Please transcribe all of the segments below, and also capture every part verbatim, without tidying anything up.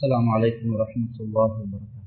السلام عليكم ورحمة الله وبركاته.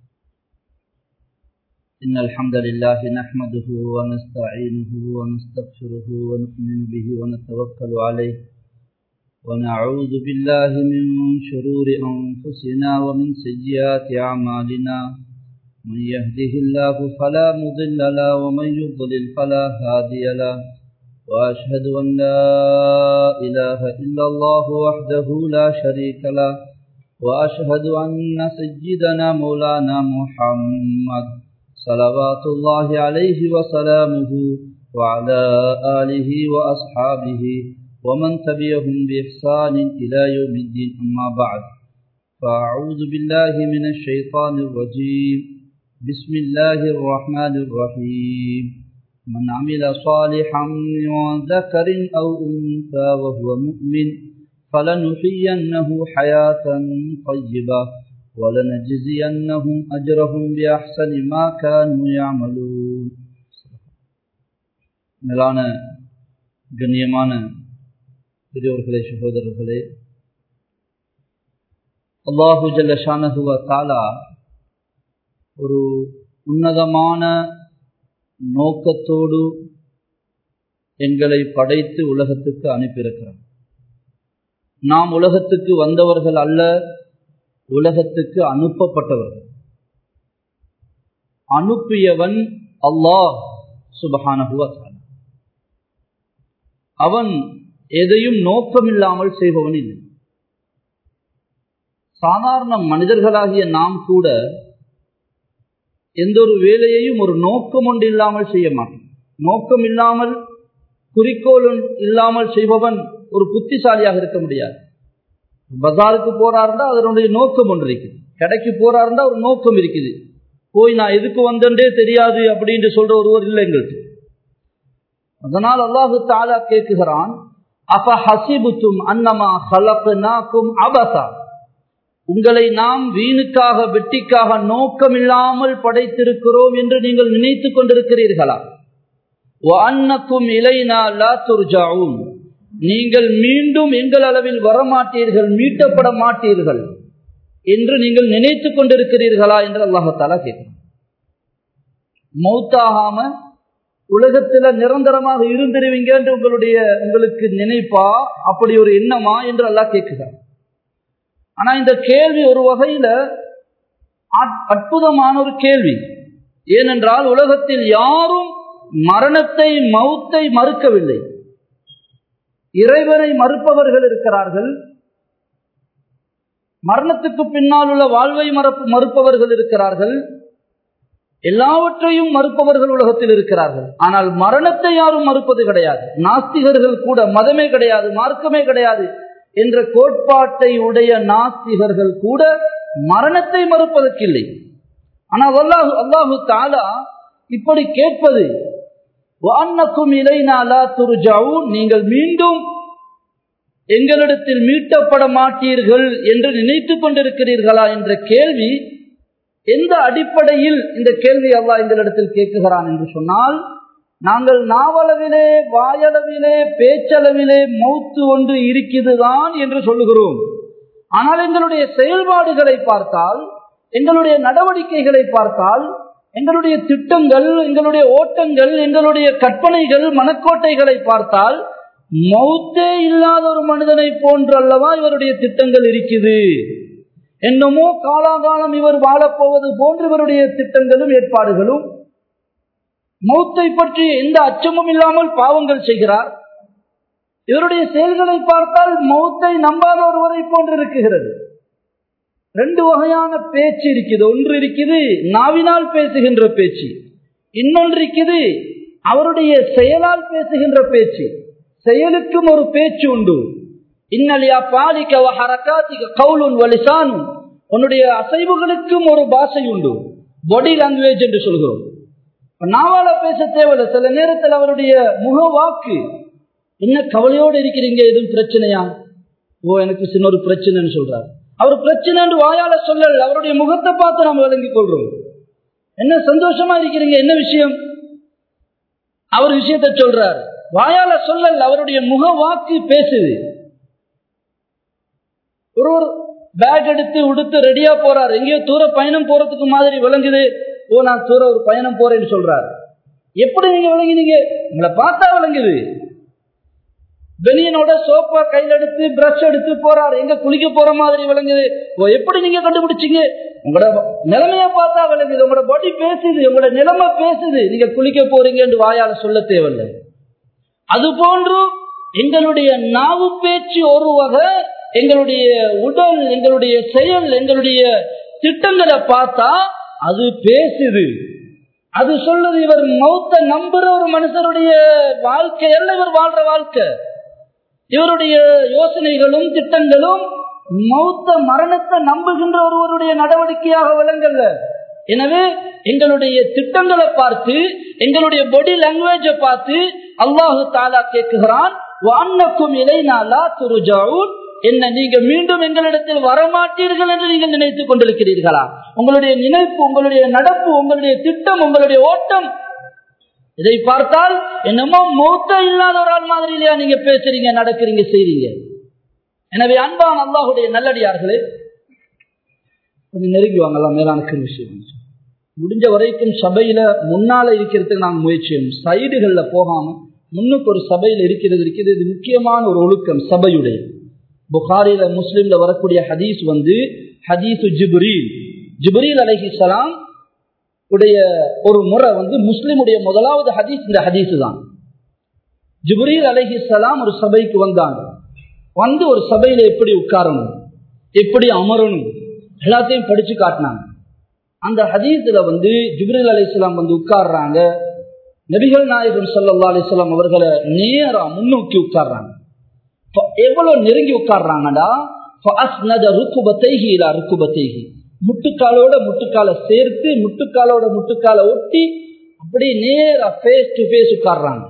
إن الحمد لله نحمده ونستعينه ونستغفره ونؤمن به ونتوكل عليه ونعوذ بالله من شرور أنفسنا ومن سيئات أعمالنا. من يهده الله فلا مضل له ومن يضلل فلا هادي له. وأشهد أن لا إله إلا الله وحده لا شريك له. وأشهد أن سيدنا مولانا محمد صلوات الله عليه وسلامه وعلى آله وأصحابه ومن تبعهم بإحسان إلى يوم الدين. أما بعد، فأعوذ بالله من الشيطان الرجيم. بسم الله الرحمن الرحيم. من عمل صالحا من ذكر أو أنثى وهو مؤمن فلنحيينه حياة طيبة ولنجزينهم أجرهم بأحسن ما كانوا يعملون. மேலான கண்ணியமான பெரியோர்களே, சகோதரர்களே, அல்லாஹு ஜல்ல ஷானஹு வ தஆலா ஒரு உன்னதமான நோக்கத்தோடு எங்களை படைத்து உலகத்துக்கு அனுப்பியிருக்கிறார். நாம் உலகத்துக்கு வந்தவர்கள் அல்ல, உலகத்துக்கு அனுப்பப்பட்டவர்கள். அனுப்பியவன் அல்லாஹ் சுப்ஹானஹு வ தஆலா. அவன் எதையும் நோக்கமில்லாமல் செய்பவன் இல்லை. சாதாரண மனிதர்களாகிய நாம் கூட எந்த ஒரு வேலையையும் ஒரு நோக்கம் ஒன்று இல்லாமல் செய்ய மாட்டோம். நோக்கம் இல்லாமல், குறிக்கோள் இல்லாமல் செய்பவன் ஒரு புத்திசாலியாக இருக்க முடியாது. பஜாருக்கு போறாருந்தா அதனுடைய நோக்கம் ஒன்று இருக்குது. கடைக்கு போறாருந்தா ஒரு நோக்கம் இருக்குது. போய் நான் எதுக்கு வந்தே தெரியாது அப்படின்னு சொல்ற ஒருவர் இல்லை எங்களுக்கு. அதனால் அல்லாஹு தஆலா கேட்குகிறான், அஃப ஹஸிபுதும் அன்னமா ஹலக்னாகும் அபஸா, உங்களை நாம் வீணுக்காக வெட்டிக்காக நோக்கமில்லாமல் படைத்திருக்கிறோம் என்று நீங்கள் நினைத்துக் கொண்டிருக்கிறீர்களா? வ அன்னகும் இலைனா லா துர்ஜஊன், நீங்கள் மீண்டும் எங்கள் அளவில் வரமாட்டீர்கள், மீட்டப்பட மாட்டீர்கள் என்று நீங்கள் நினைத்துக் கொண்டிருக்கிறீர்களா என்று அல்லாஹ் தஆலா கேட்கிறான். மௌத்தாகாம உலகத்துல நிரந்தரமாக இருந்திருவீங்க என்று உங்களுடைய உங்களுக்கு நினைப்பா, அப்படி ஒரு எண்ணமா என்று அல்லாஹ் கேட்கிறார். ஆனா இந்த கேள்வி ஒரு வகையில அற்புதமான ஒரு கேள்வி. ஏனென்றால் உலகத்தில் யாரும் மரணத்தை மௌத்தை மறுக்கவில்லை. இறைவனை மறுப்பவர்கள் இருக்கிறார்கள், மரணத்துக்கு பின்னால் உள்ள வாழ்வை மறுப்பவர்கள் இருக்கிறார்கள், எல்லாவற்றையும் மறுப்பவர்கள் உலகத்தில் இருக்கிறார்கள். ஆனால் மரணத்தை யாரும் மறுப்பது கிடையாது. நாஸ்திகர்கள் கூட மதமே கிடையாது, மார்க்கமே கிடையாது என்ற கோட்பாட்டை உடைய நாஸ்திகர்கள் கூட மரணத்தை மறுப்பதற்கில்லை. ஆனால் அல்லாஹு அல்லாஹு தஆலா இப்படி கேட்பது, வஅன்னகும் இலைனா லா துர்ஜஊன், நீங்கள் மீண்டும் எங்களிடத்தில் மீட்டப்பட மாட்டீர்கள் என்று நினைத்துக் கொண்டிருக்கிறீர்களா என்ற கேள்வி எந்த அடிப்படையில் இந்த கேள்வி அல்லாஹ் எங்களிடத்தில் கேட்குகிறான் என்று சொன்னால், நாங்கள் நாவளவிலே, வாயளவிலே, பேச்சளவிலே மௌத்து ஒன்று இருக்குதுதான் என்று சொல்லுகிறோம். ஆனால் எங்களுடைய செயல்பாடுகளை பார்த்தால், எங்களுடைய நடவடிக்கைகளை பார்த்தால், எங்களுடைய திட்டங்கள், எங்களுடைய ஓட்டங்கள், எங்களுடைய கற்பனைகள், மனக்கோட்டைகளை பார்த்தால் மௌத்தே இல்லாத ஒரு மனிதனை போன்று அல்லவா இவருடைய திட்டங்கள் இருக்குது. என்னமோ காலாகாலம் இவர் வாழப்போவது போன்று இவருடைய திட்டங்களும் ஏற்பாடுகளும். மௌத்தை பற்றி எந்த அச்சமும் இல்லாமல் பாவங்கள் செய்கிறார். இவருடைய செயல்களை பார்த்தால் மௌத்தை நம்பாத ஒருவரை போன்று இருக்குகிறது. ரெண்டு வகையான பேச்சு இருக்குது. ஒன்று இருக்குது நாவினால் பேசுகின்ற பேச்சு, இன்னொன்று இருக்குது அவருடைய செயலால் பேசுகின்ற பேச்சு. செயலுக்கும் ஒரு பேச்சு உண்டு. இன்னலியா பாலிக வ ஹரகாதிக கௌலுன் வ லிசான், உன்னுடைய அசைவுகளுக்கும் ஒரு பாஷை உண்டு, பாடி லாங்குவேஜ் என்று சொல்கிறோம். நாவால பேச தேவையில்லை. சில நேரத்தில் அவருடைய முக வாக்கு, என்ன கவலையோடு இருக்கிறீங்க, எதுவும் பிரச்சனையா? ஓ எனக்கு சின்ன ஒரு பிரச்சனைன்னு சொல்றாரு. அவர் பிரச்சனை என்று வாயால சொல்லல, அவருடைய முகத்தை பார்த்து நாம் விளங்கிக் கொள்றோம். என்ன சந்தோஷமா இருக்கிறீங்க, என்ன விஷயம்? அவர் விஷயத்தை சொல்றார், வாயால சொல்லல, அவருடைய முக வாக்கு பேசுது. ஒருவர் பேக் எடுத்து உடுத்து ரெடியா போறாரு, எங்கேயோ தூர பயணம் போறதுக்கு மாதிரி விளங்குது. ஓ நான் தூர ஒரு பயணம் போறேன்னு சொல்றாரு. எப்படி நீங்க விளங்கினீங்க? உங்களை பார்த்தா விளங்குது. பெனியனோட சோப்பா கையில் எடுத்து பிரஷ் எடுத்து போறாரு, எங்க குளிக்க போற மாதிரி விளங்குது. ஓ எப்படி நீங்க கண்டுபிடிச்சீங்க? உங்களோட நிலைமைய பார்த்தா விளங்குது, உங்களோட பாடி பேசுது, உங்களோட நிலைமை பேசுது. நீங்க குளிக்க போறீங்க என்று வாயால சொல்ல தேவையில்லை. அது போன்று எங்களுடைய நாவு பேச்சு ஒரு வகை, எங்களுடைய உடல், எங்களுடைய செயல், எங்களுடைய திட்டங்களை பார்த்தா அது பேசுது. அது சொல்லுது இவர் மௌத்த நம்புற ஒரு மனுஷருடைய வாழ்க்கை அல்ல, இவர் வாழ்ற வாழ்க்கை. இவருடைய யோசனைகளும் திட்டங்களும் மௌத்த மரணத்தை நம்புகின்ற ஒருவருடைய நடவடிக்கையாக விளங்கல்ல. எனவே எங்களுடைய திட்டங்களை பார்த்து, எங்களுடைய பாடி லாங்குவேஜை பார்த்து அல்லாஹு தஆலா கேட்கிறான், வஅன்னக்கும் இலைனா லா துர்ஜஊன், என்ன நீங்க மீண்டும் எங்களிடத்தில் வரமாட்டீர்கள் என்று நீங்கள் நினைத்துக் கொண்டிருக்கிறீர்களா? உங்களுடைய நினைப்பு, உங்களுடைய நடப்பு, உங்களுடைய திட்டம், உங்களுடைய ஓட்டம், இதை பார்த்தால் என்னமோ மௌத்த இல்லாத ஒரு ஆள் மாதிரி இல்லையா நீங்க பேசுறீங்க, நடக்கிறீங்க, செய்றீங்க. எனவே அன்பான அல்லாஹுடைய நல்லடியார்களே, கொஞ்சம் நெருங்கி வாங்கலாம். மேலான விஷயம் முடிஞ்ச வரைக்கும் சபையில முன்னால இருக்கிறதுக்கு நாங்கள் முயற்சியும், சைடுகள்ல போகாம முன்னுக்கு ஒரு சபையில் இருக்கிறது இருக்கிறது. இது முக்கியமான ஒரு ஒழுக்கம் சபையுடைய. புகாரில முஸ்லிம்ல வரக்கூடிய ஹதீஸ் வந்து ஹதீஸ் ஜிப்ரீல் ஜிப்ரீல் அலைஹிஸ்ஸலாம் உடைய ஒரு முறை வந்து முஸ்லிமுடைய முதலாவது ஹதீஸ் இந்த ஹதீஸ் தான். ஜிப்ரீல் அலைஹிஸ்ஸலாம் ஒரு சபைக்கு வந்தாங்க. வந்து ஒரு சபையில எப்படி உட்காரணும், எப்படி அமரணும் எல்லாத்தையும் படிச்சு காட்டினாங்க. அந்த ஹதீஸ்ல வந்து ஜிப்ரீல் அலைஹிஸ்ஸலாம் வந்து உட்கார்றாங்க. நபிகள் நாயகம் ஸல்லல்லாஹு அலைஹி வஸல்லம் அவர்களை நேரா முன்னோக்கி உட்கார்றாங்க. எவ்வளவு நெருங்கி உட்கார்றாங்கடா, முட்டுக்காலோட முட்டுக்கால சேர்த்து முட்டுக்காலோட முட்டுக்கால ஒட்டி அப்படி நேரா ஃபேஸ் டு ஃபேஸ் உட்கார்றாங்க.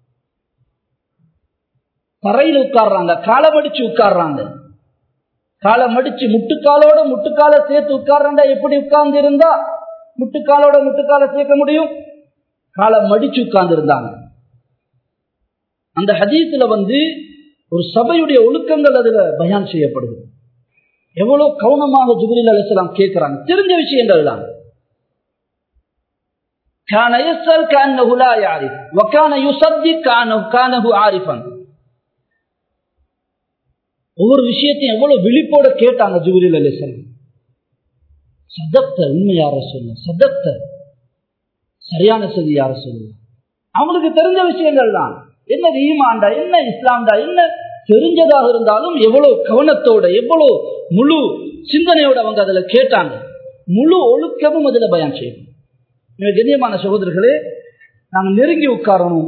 தரையில் உட்கார்றாங்க, காலை மடிச்சு உட்கார்றாங்க. காலை மடிச்சு முட்டுக்காலோட முட்டுக்கால சேர்த்து உட்கார்றாண்டா எப்படி உட்கார்ந்து இருந்தா முட்டுக்காலோட முட்டுக்கால சேர்க்க முடியும்? காலை மடிச்சு உட்கார்ந்து இருந்தாங்க. அந்த ஹதீஸ்ல வந்து ஒரு சபையுடைய ஒழுக்கங்கள் அதுல பயான் செய்யப்படுது. எவ்வளவு கவனமாக ஜிப்ரீல் அலைஹிஸ்ஸலாம் கேட்கிறாங்க, தெரிஞ்ச விஷயங்கள் தான். கான யஸ்அல் கஅன்னஹு லா யாரிஃப் வ கான யுஸத்திக் கஅன்னஹு ஆரிஃபன். ஒவ்வொரு விஷயத்தையும் எவ்வளவு விழிப்போட கேட்டாங்க ஜிப்ரீல் அலைஹிஸ்ஸலாம். சதக்த, உண்மையா ரசூலுல்லாஹ், சதக்த, சரியான செய்தி யார சொல்லுங்க. அவங்களுக்கு தெரிஞ்ச விஷயங்கள் தான். என்ன ஈமான்டா, என்ன இஸ்லாம்டா, என்ன தெரிஞ்சதாக இருந்தாலும் எவ்வளவு கவனத்தோட எவ்வளவு முழு சிந்தனையோட அவங்க அதுல கேட்டாங்க. முழு ஒழுக்கமும் அதுல பயான் செய்யணும். கண்ணியமான சகோதரர்களே, நாங்க நெருங்கி உட்காரணும்.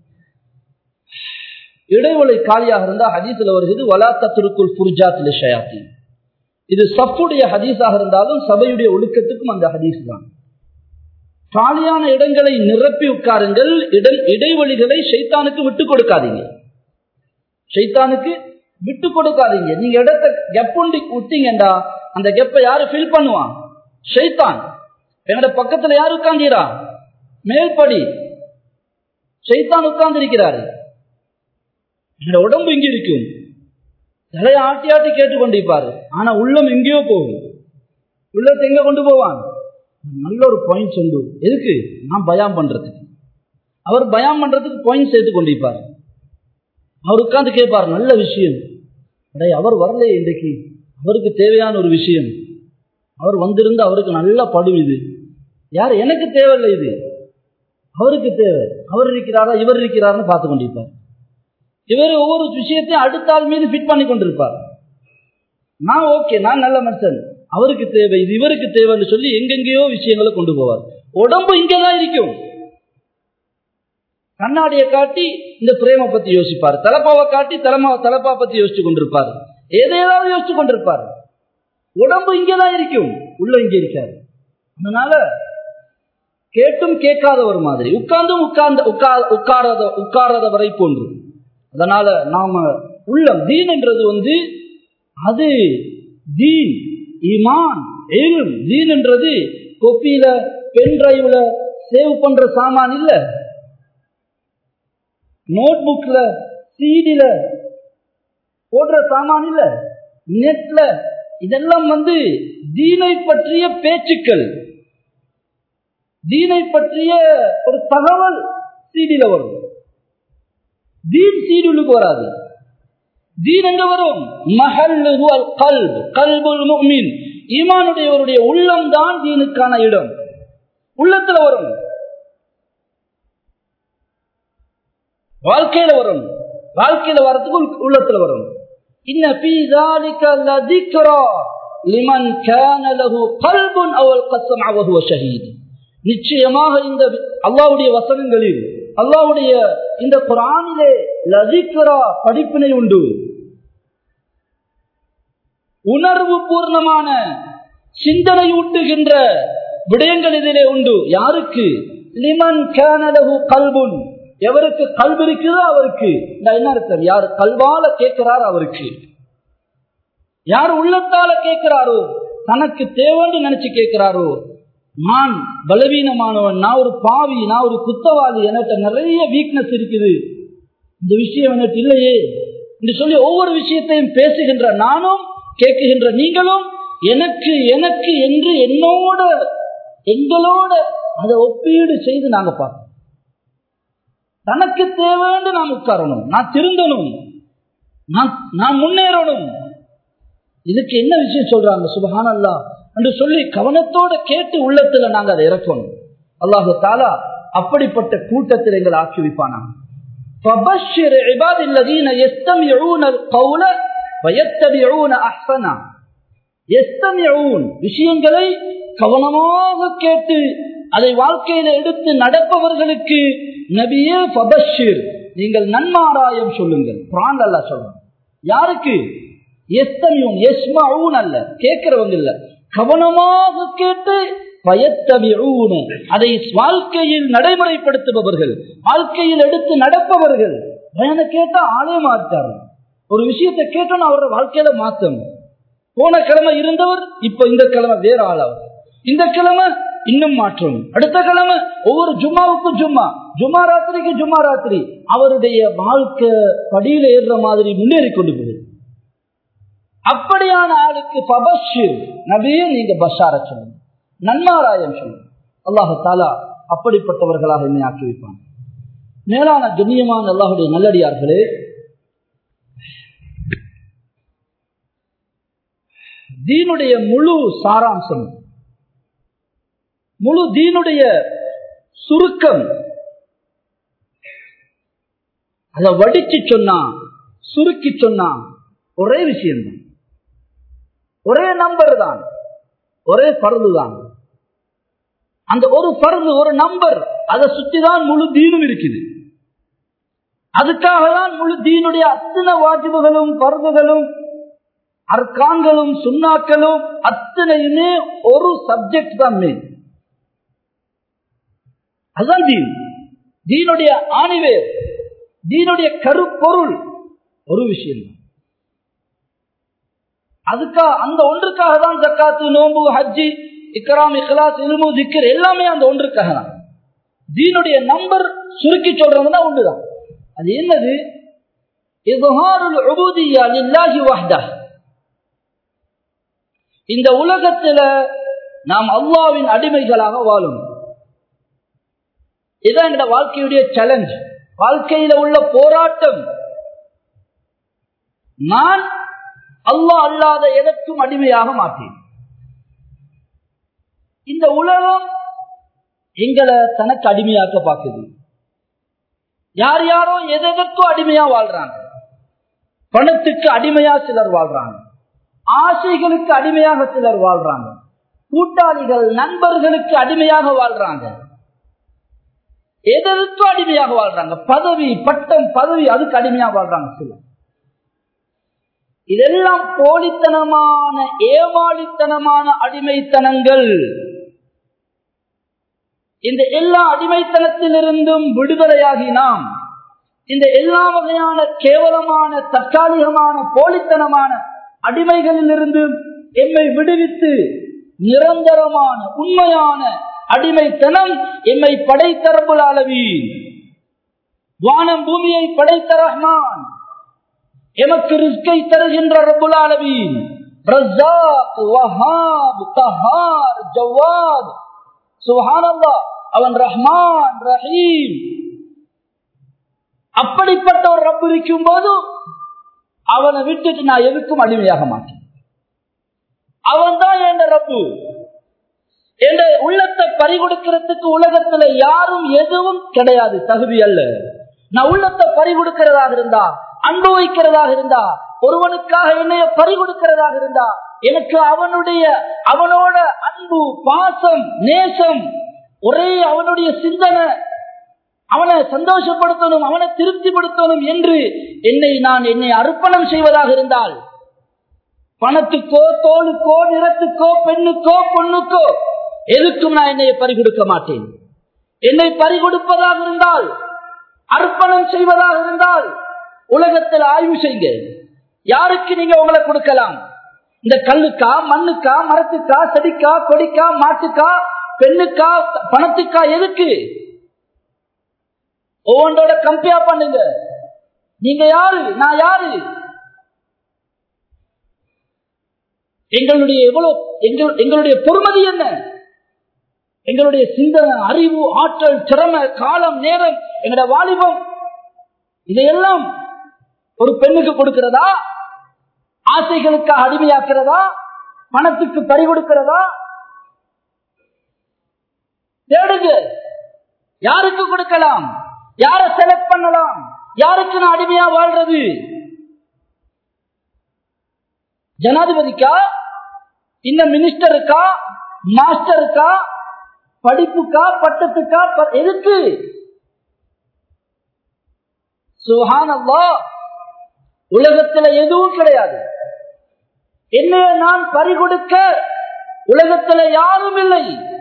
இடைவெளி காலியாக இருந்தா ஹதீஸ்ல வருகிறது வலா தத்ருக்குல் ஃபுர்ஜாத் லிஷயாத்தீன். இது சஃபுடைய ஹதீஸாக இருந்தாலும் சபையுடைய ஒழுக்கத்துக்கும் அந்த ஹதீஸ் தான். காலியான இடங்களை நிரப்பி உட்காருங்கள். இடைவெளிகளை ஷைத்தானுக்கு விட்டு கொடுக்காதீங்க. ஷைத்தானுக்கு விட்டு கொடுக்காதீங்க. நீங்க இடத்தை கெப்புண்டி விட்டீங்கடா, அந்த கெப்பை யாரு ஃபில் பண்ணுவான்? ஷைத்தான். என்னோட பக்கத்துல யாரு உட்கார்ந்தீரா? மேல்படி ஷைத்தான் உட்கார்ந்து இருக்கிறாரு. என்னோட உடம்பு இங்க இருக்கும், தலையை ஆட்டி ஆட்டி கேட்டுக்கொண்டிருப்பாரு. ஆனா உள்ளம் எங்கேயோ போகும். உள்ளத்தை எங்க கொண்டு போவான்? நல்ல ஒரு பாயிண்ட் சொல்லு. எதுக்கு? நான் பயான் பண்றதுக்கு. அவர் பயான் பண்றதுக்கு பாயிண்ட் சேர்த்து கொண்டிருப்பார். அவர் உட்கார்ந்து கேட்பார், நல்ல விஷயம், அவர் வரலையே இன்றைக்கு, அவருக்கு தேவையான ஒரு விஷயம், அவர் வந்திருந்து அவருக்கு நல்ல படு. இது யார்? எனக்கு தேவையில்லை, இது அவருக்கு தேவை. அவர் இருக்கிறாரா இவர் இருக்கிறாருன்னு பார்த்து கொண்டிருப்பார். இவர் ஒவ்வொரு விஷயத்தையும் அடுத்த ஆள் மீது ஃபிட் பண்ணி கொண்டிருப்பார். நான் ஓகே, நான் நல்ல மனுஷன், அவருக்கு தேவை, இது இவருக்கு தேவைன்னு சொல்லி எங்கெங்கேயோ விஷயங்களை கொண்டு போவார். உடம்பு இங்கதான் இருக்கும். கண்ணாடியை காட்டி இந்த பிரேம பத்தி யோசிப்பார், தலப்பாவை காட்டி தலமா தலப்பா பத்தி யோசிச்சு கொண்டிருப்பார், ஏதாவது யோசிச்சு கொண்டிருப்பார். உடம்பு இங்கதான் இருக்கும், உள்ள இங்கே இருக்காது. அதனால கேட்டும் கேட்காதவர் மாதிரி, உட்கார்ந்தும் உட்கார்ந்த உட்காராத உட்காராதவரை போன்று. அதனால நாம உள்ளம் தீன் என்றது வந்து அது தீன், ஈமான், இல்ம். தீன் என்றது கொப்பியில பென் டிரைவ்ல சேவ் பண்ற சாமான் இல்ல, நோட் புக்ல சீடில போடுற சாமான் இல்ல, நெட்ல இதெல்லாம் வந்து தீனை பற்றிய பேச்சுக்கள், தீனை பற்றிய ஒரு தகவல் சீடில வரும். தீன் சீடுலுக்கு வராது. தீன் எங்க வரும்? மஹல்லுஹு அல் கல்ப், கல்புல் முஃமின், ஈமானுடையவருடைய உள்ளம் தான் தீனுக்கான இடம். உள்ளத்துல வரும், வாழ்க்கையில வரும். வாழ்க்கையில வரதுக்கு உள்ளத்துல வரும். இன்ன ஃபீ ஸாலிக லذிக்ரா லிமன் கான லஹு கல்புன் அவ் அல்கஸம வ ஹுவ ஷஹீத். நிச்சயமாக இந்த அல்லாஹ்வுடைய வசனங்களில், அல்லாஹ்வுடைய இந்த குர்ஆனிலே லذிக்ரா படிப்பினை உண்டு. உணர்வு பூர்ணமான சிந்தனை ஊட்டுகின்ற விடயங்கள் இதிலே உண்டு. யாருக்கு? லிமன் கான லஹு கல்புன், எவருக்கு கல்பு இருக்குதோ அவருக்கு. என்ன அர்த்தம்? யார் கல்வால கேட்கிறார் அவருக்கு. யார் உள்ளத்தால கேட்கிறாரோ, தனக்கு தேவைன்னு நினைச்சு கேட்கிறாரோ, நான் பலவீனமானவன், நான் ஒரு பாவி, நான் ஒரு குத்தவாளி, என்கிட்ட நிறைய வீக்னஸ் இருக்குது, இந்த விஷயம் என்கிட்ட இல்லையே என்று சொல்லி ஒவ்வொரு விஷயத்தையும் பேசுகின்ற நானும் கேட்குகின்ற நீங்களும் எனக்கு எனக்கு என்று என்னோட எங்களோட அதை ஒப்பீடு செய்து நாங்க பார்க்கணும். தனக்கு தேவைன்னு நாம் உட்காரணும், நான் திருந்தணும், நான் முன்னேறணும். இதுக்கு என்ன விஷயம் சொல்றாங்க? சுப்ஹானல்லாஹ் என்று சொல்லி கவனத்தோட கேட்டு உள்ளத்துல நாங்க அதை இறக்கணும். அல்லாஹு தஆலா அப்படிப்பட்ட கூட்டத்தில் எங்களை ஆக்கி வைப்பானாங்க. ஃபபஷ்ஷிர் இபாதில்லதீன யஸ்தமிஊனல் கௌல வயத்தபிஊன அஹ்ஸனா. யஸ்தமிஊன், விஷயங்களை கவனமாக கேட்டு அதை வாழ்க்கையில எடுத்து நடப்பவர்களுக்கு நபியே ஃபபஷ்ஷிர், நீங்கள் நன்மாராயம் சொல்லுங்கள். குர்ஆன் அல்லாஹ் சொல்றான். யாருக்கு? யஸ்தமிஊன், யஸ்மஊன் அல்ல, கேட்கிறவங்க இல்ல, கவனமாக கேட்டு வயத்தபிஊன, அதை வாழ்க்கையில் நடைமுறைப்படுத்துபவர்கள், வாழ்க்கையில் எடுத்து நடப்பவர்கள். பயனை கேட்டா ஆளே மாற்றாரு. ஒரு விஷயத்தை கேட்டோன்னு அவரோட வாழ்க்கையில மாத்தம். போன கிழமை இருந்தவர் இப்ப இந்த கிழமை வேற ஆளாவர், இந்த கிழமை இன்னும் மாற்றம், அடுத்த கிழமை ஒவ்வொரு ஜும்மாவுக்கும் ஜும்மா, ஜும்மா ராத்திரிக்கு ஜும்மா ராத்திரி அவருடைய வாழ்க்கை படியில ஏறுற மாதிரி முன்னேறி கொண்டு போகுது. அப்படியான ஆளுக்கு ஃபபஷ்ஷிர், நபியே நீங்க பஷார சொல்லுங்க, நன்மாராயம் சொல்லுங்க. அல்லாஹ் தஆலா அப்படிப்பட்டவர்களாக என்னை ஆக்கி வைப்பான். மேலான கண்ணியமான அல்லாஹ்வுடைய நல்லடியார்களே, தீனுடைய முழு சாராம்சம், முழு தீனுடைய சுருக்கம், அதை வடிச்சு சொன்னா, சுருக்கி சொன்னா ஒரே விஷயம்தான், ஒரே நம்பர் தான், ஒரே பர்து தான். அந்த ஒரு பர்து, ஒரு நம்பர், அதை சுற்றிதான் முழு தீனும் இருக்குது. அதுக்காக தான் முழு தீனுடைய அத்தனை வாஜிபுகளும் பர்துகளும் அர்கான்களும் சுன்னாக்களும் அத்தனையுமே ஒரு சப்ஜெக்ட் தான் மெயின். அதுதான் தீன். தீனுடைய ஆணிவேர், தீனுடைய கருப்பொருள் ஒரு விஷயம் தான். அதுக்காக, அந்த ஒன்றுக்காக தான் ஜக்காத்து, நோம்பு, ஹஜ்ஜி, இக்ராம், இக்லாஸ், இல்மு, திக்ர் எல்லாமே அந்த ஒன்றுக்காக தான். தீனுடைய நம்பர் சுருக்கி சொல்றதுன்னா ஒன்றுதான். அது என்னது? இஸ்ஹாருல் உபூதிய்யா லில்லாஹி வஹ்தஹ். இந்த உலகத்துல நாம் அல்லாஹ்வின் அடிமைகளாக வாழும். இதுதான் இந்த வாழ்க்கையுடைய சேலஞ்ச், வாழ்க்கையில உள்ள போராட்டம். நான் அல்லாஹ் அல்லாத எதற்கும் அடிமையாக மாட்டேன். இந்த உலகம் எங்களை தனக்கு அடிமையாக்க பார்க்குது. யார் யாரோ எதற்கும் அடிமையா வாழ்றாங்க. பணத்துக்கு அடிமையா சிலர் வாழ்றாங்க, ஆசைகளுக்கு அடிமையாக சிலர் வாழ்றாங்க, கூட்டாளிகள் நண்பர்களுக்கு அடிமையாக வாழ்றாங்க, எதற்கும் அடிமையாக வாழ்றாங்க, பதவி பட்டம் பதவி அதுக்கு அடிமையாக வாழ்றாங்க சிலர். இதெல்லாம் போலித்தனமான ஏமாளித்தனமான அடிமைத்தனங்கள். இந்த எல்லா அடிமைத்தனத்திலிருந்தும் விடுதலையாகி நாம் இந்த எல்லா வகையான கேவலமான தற்காலிகமான போலித்தனமான அடிமைகளிலிருந்து எம்மை விடுவித்து நிரந்தரமான உண்மையான அடிமைத்தனம் எம்மை படைத்த ரப்புல் ஆலமீன், வானம் பூமியை படைத்த ரஹ்மான், எமக்கு ரிஸ்கை தருகின்ற ரப்புல் ஆலமீன், ரஸாக், வஹாப், கஹார், ஜவாத். சுப்ஹானல்லாஹ், அவன் ரஹ்மான், ரஹீம். அப்படிப்பட்ட ஒரு ரப் இருக்கும் போது அவனை விட்டுட்டு நான் எதுக்கும் அடிமையாக மாட்டேன். அவன் தான் என் ரப்பு. என்ற உள்ளத்தை பறிகொடுக்கிறதுக்கு உலகத்துல யாரும் எதுவும் கிடையாது, தகுதி அல்ல. நான் உள்ளத்தை பறிகொடுக்கிறதாக இருந்தா, அனுபவிக்கிறதாக இருந்தா, ஒருவனுக்காக என்னைய பறிகொடுக்கிறதாக இருந்தா, எனக்கு அவனுடைய அவனோட அன்பு, பாசம், நேசம், ஒரே அவனுடைய சிந்தனை, அவனை சந்தோஷப்படுத்தணும், அவனை திருப்திப்படுத்தணும் என்று என்னை நான் என்னை அர்ப்பணம் செய்வதாக இருந்தால், பணத்துக்கோ, தோலுக்கோ, நிறத்துக்கோ, பெண்ணுக்கோ, பொண்ணுக்கோ எதுக்கும் நான் என்னை பறிகொடுக்க மாட்டேன். என்னை பறிகொடுப்பதாக இருந்தால், அர்ப்பணம் செய்வதாக இருந்தால், உலகத்தில் ஆய்வு செய்யுங்க. யாருக்கு நீங்க உங்களை கொடுக்கலாம்? இந்த கல்லுக்கா, மண்ணுக்கா, மரத்துக்கா, செடிக்கா, கொடிக்கா, மாட்டுக்கா, பெண்ணுக்கா, பணத்துக்கா? எதுக்கு? ஒவ்வொன்றோட கம்பேர் பண்ணுங்க. நீங்க யாரு, நான் யாரு? எங்களுடைய எவ்வளவு எங்களுடைய பொறுமதி என்ன? எங்களுடைய சிந்தனை, அறிவு, ஆற்றல், திறமை, காலம், நேரம், எங்களுடைய வாலிபம், இதையெல்லாம் ஒரு பெண்ணுக்கு கொடுக்கிறதா? ஆசைகளுக்கு அடிமையாக்கிறதா? பணத்துக்கு பறிகொடுக்கிறதா? தேடுங்க. யாருக்கு கொடுக்கலாம்? யாரை செலக்ட் பண்ணலாம்? யாருக்கு நான் அடிமையா வாழ்றது? ஜனாதிபதிக்கா, இந்த மினிஸ்டருக்கா, மாஸ்டருக்கா, படிப்புக்கா, பட்டத்துக்கா? எதுக்கு? சுப்ஹானல்லாஹ், உலகத்துல எதுவும் கிடையாது. என்னைய நான் பறிகொடுக்க உலகத்துல யாரும் இல்லை.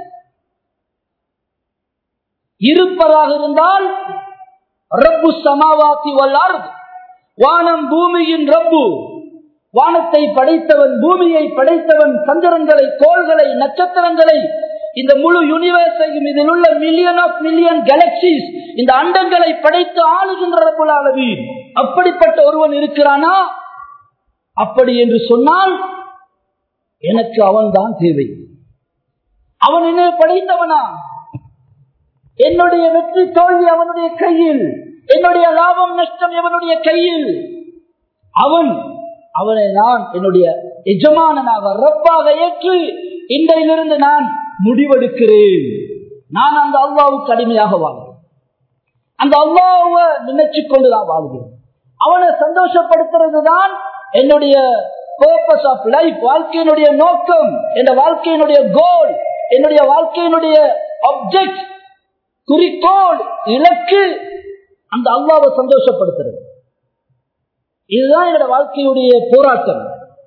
இருப்பதாக இருந்தால் ரப்பு ஸமாவாதி வல் அர்த், வானம் பூமியின் ரப்பு. வானத்தை படைத்தவன், பூமியை படைத்தவன், சந்திரன்களை, கோள்களை, நட்சத்திரங்களை, இந்த முழு யூனிவர்ஸையும், இதில் உள்ள மில்லியன் ஆஃப் மில்லியன் கேலக்சிஸ், இந்த அண்டங்களை படைத்து ஆளுகின்ற ரப்புல் ஆலமீன். அப்படிப்பட்ட ஒருவன் இருக்கிறானா? அப்படி என்று சொன்னால் எனக்கு அவன் தான் தேவை. அவன் என்ன படைத்தவனா? என்னுடைய வெற்றி தோல்வி அவனுடைய கையில், என்னுடைய லாபம் நஷ்டம் அவனுடைய கையில். அவன் அவனை நான் என்னுடைய எஜமானனாக, ரப்பாக ஏற்று இன்றையிலிருந்து நான் முடிவெடுக்கிறேன். நான் அந்த அல்லாஹ்வுக்கு அடிமையாக வாழ்கிறேன். அந்த அல்லாஹ்வை நினைச்சு கொண்டு நான் வாழ்கிறேன். அவனை சந்தோஷப்படுத்துறது தான் என்னுடைய பர்பஸ் ஆஃப் லைஃப், வாழ்க்கையினுடைய நோக்கம், என்ற வாழ்க்கையினுடைய கோல், என்னுடைய வாழ்க்கையினுடைய ஆப்ஜெக்ட், குறிக்கோள், இலக்கு அந்த அல்லாஹ்வை சந்தோஷப்படுத்துறது. இதுதான் என்னோட வாழ்க்கையுடைய போராட்டம்.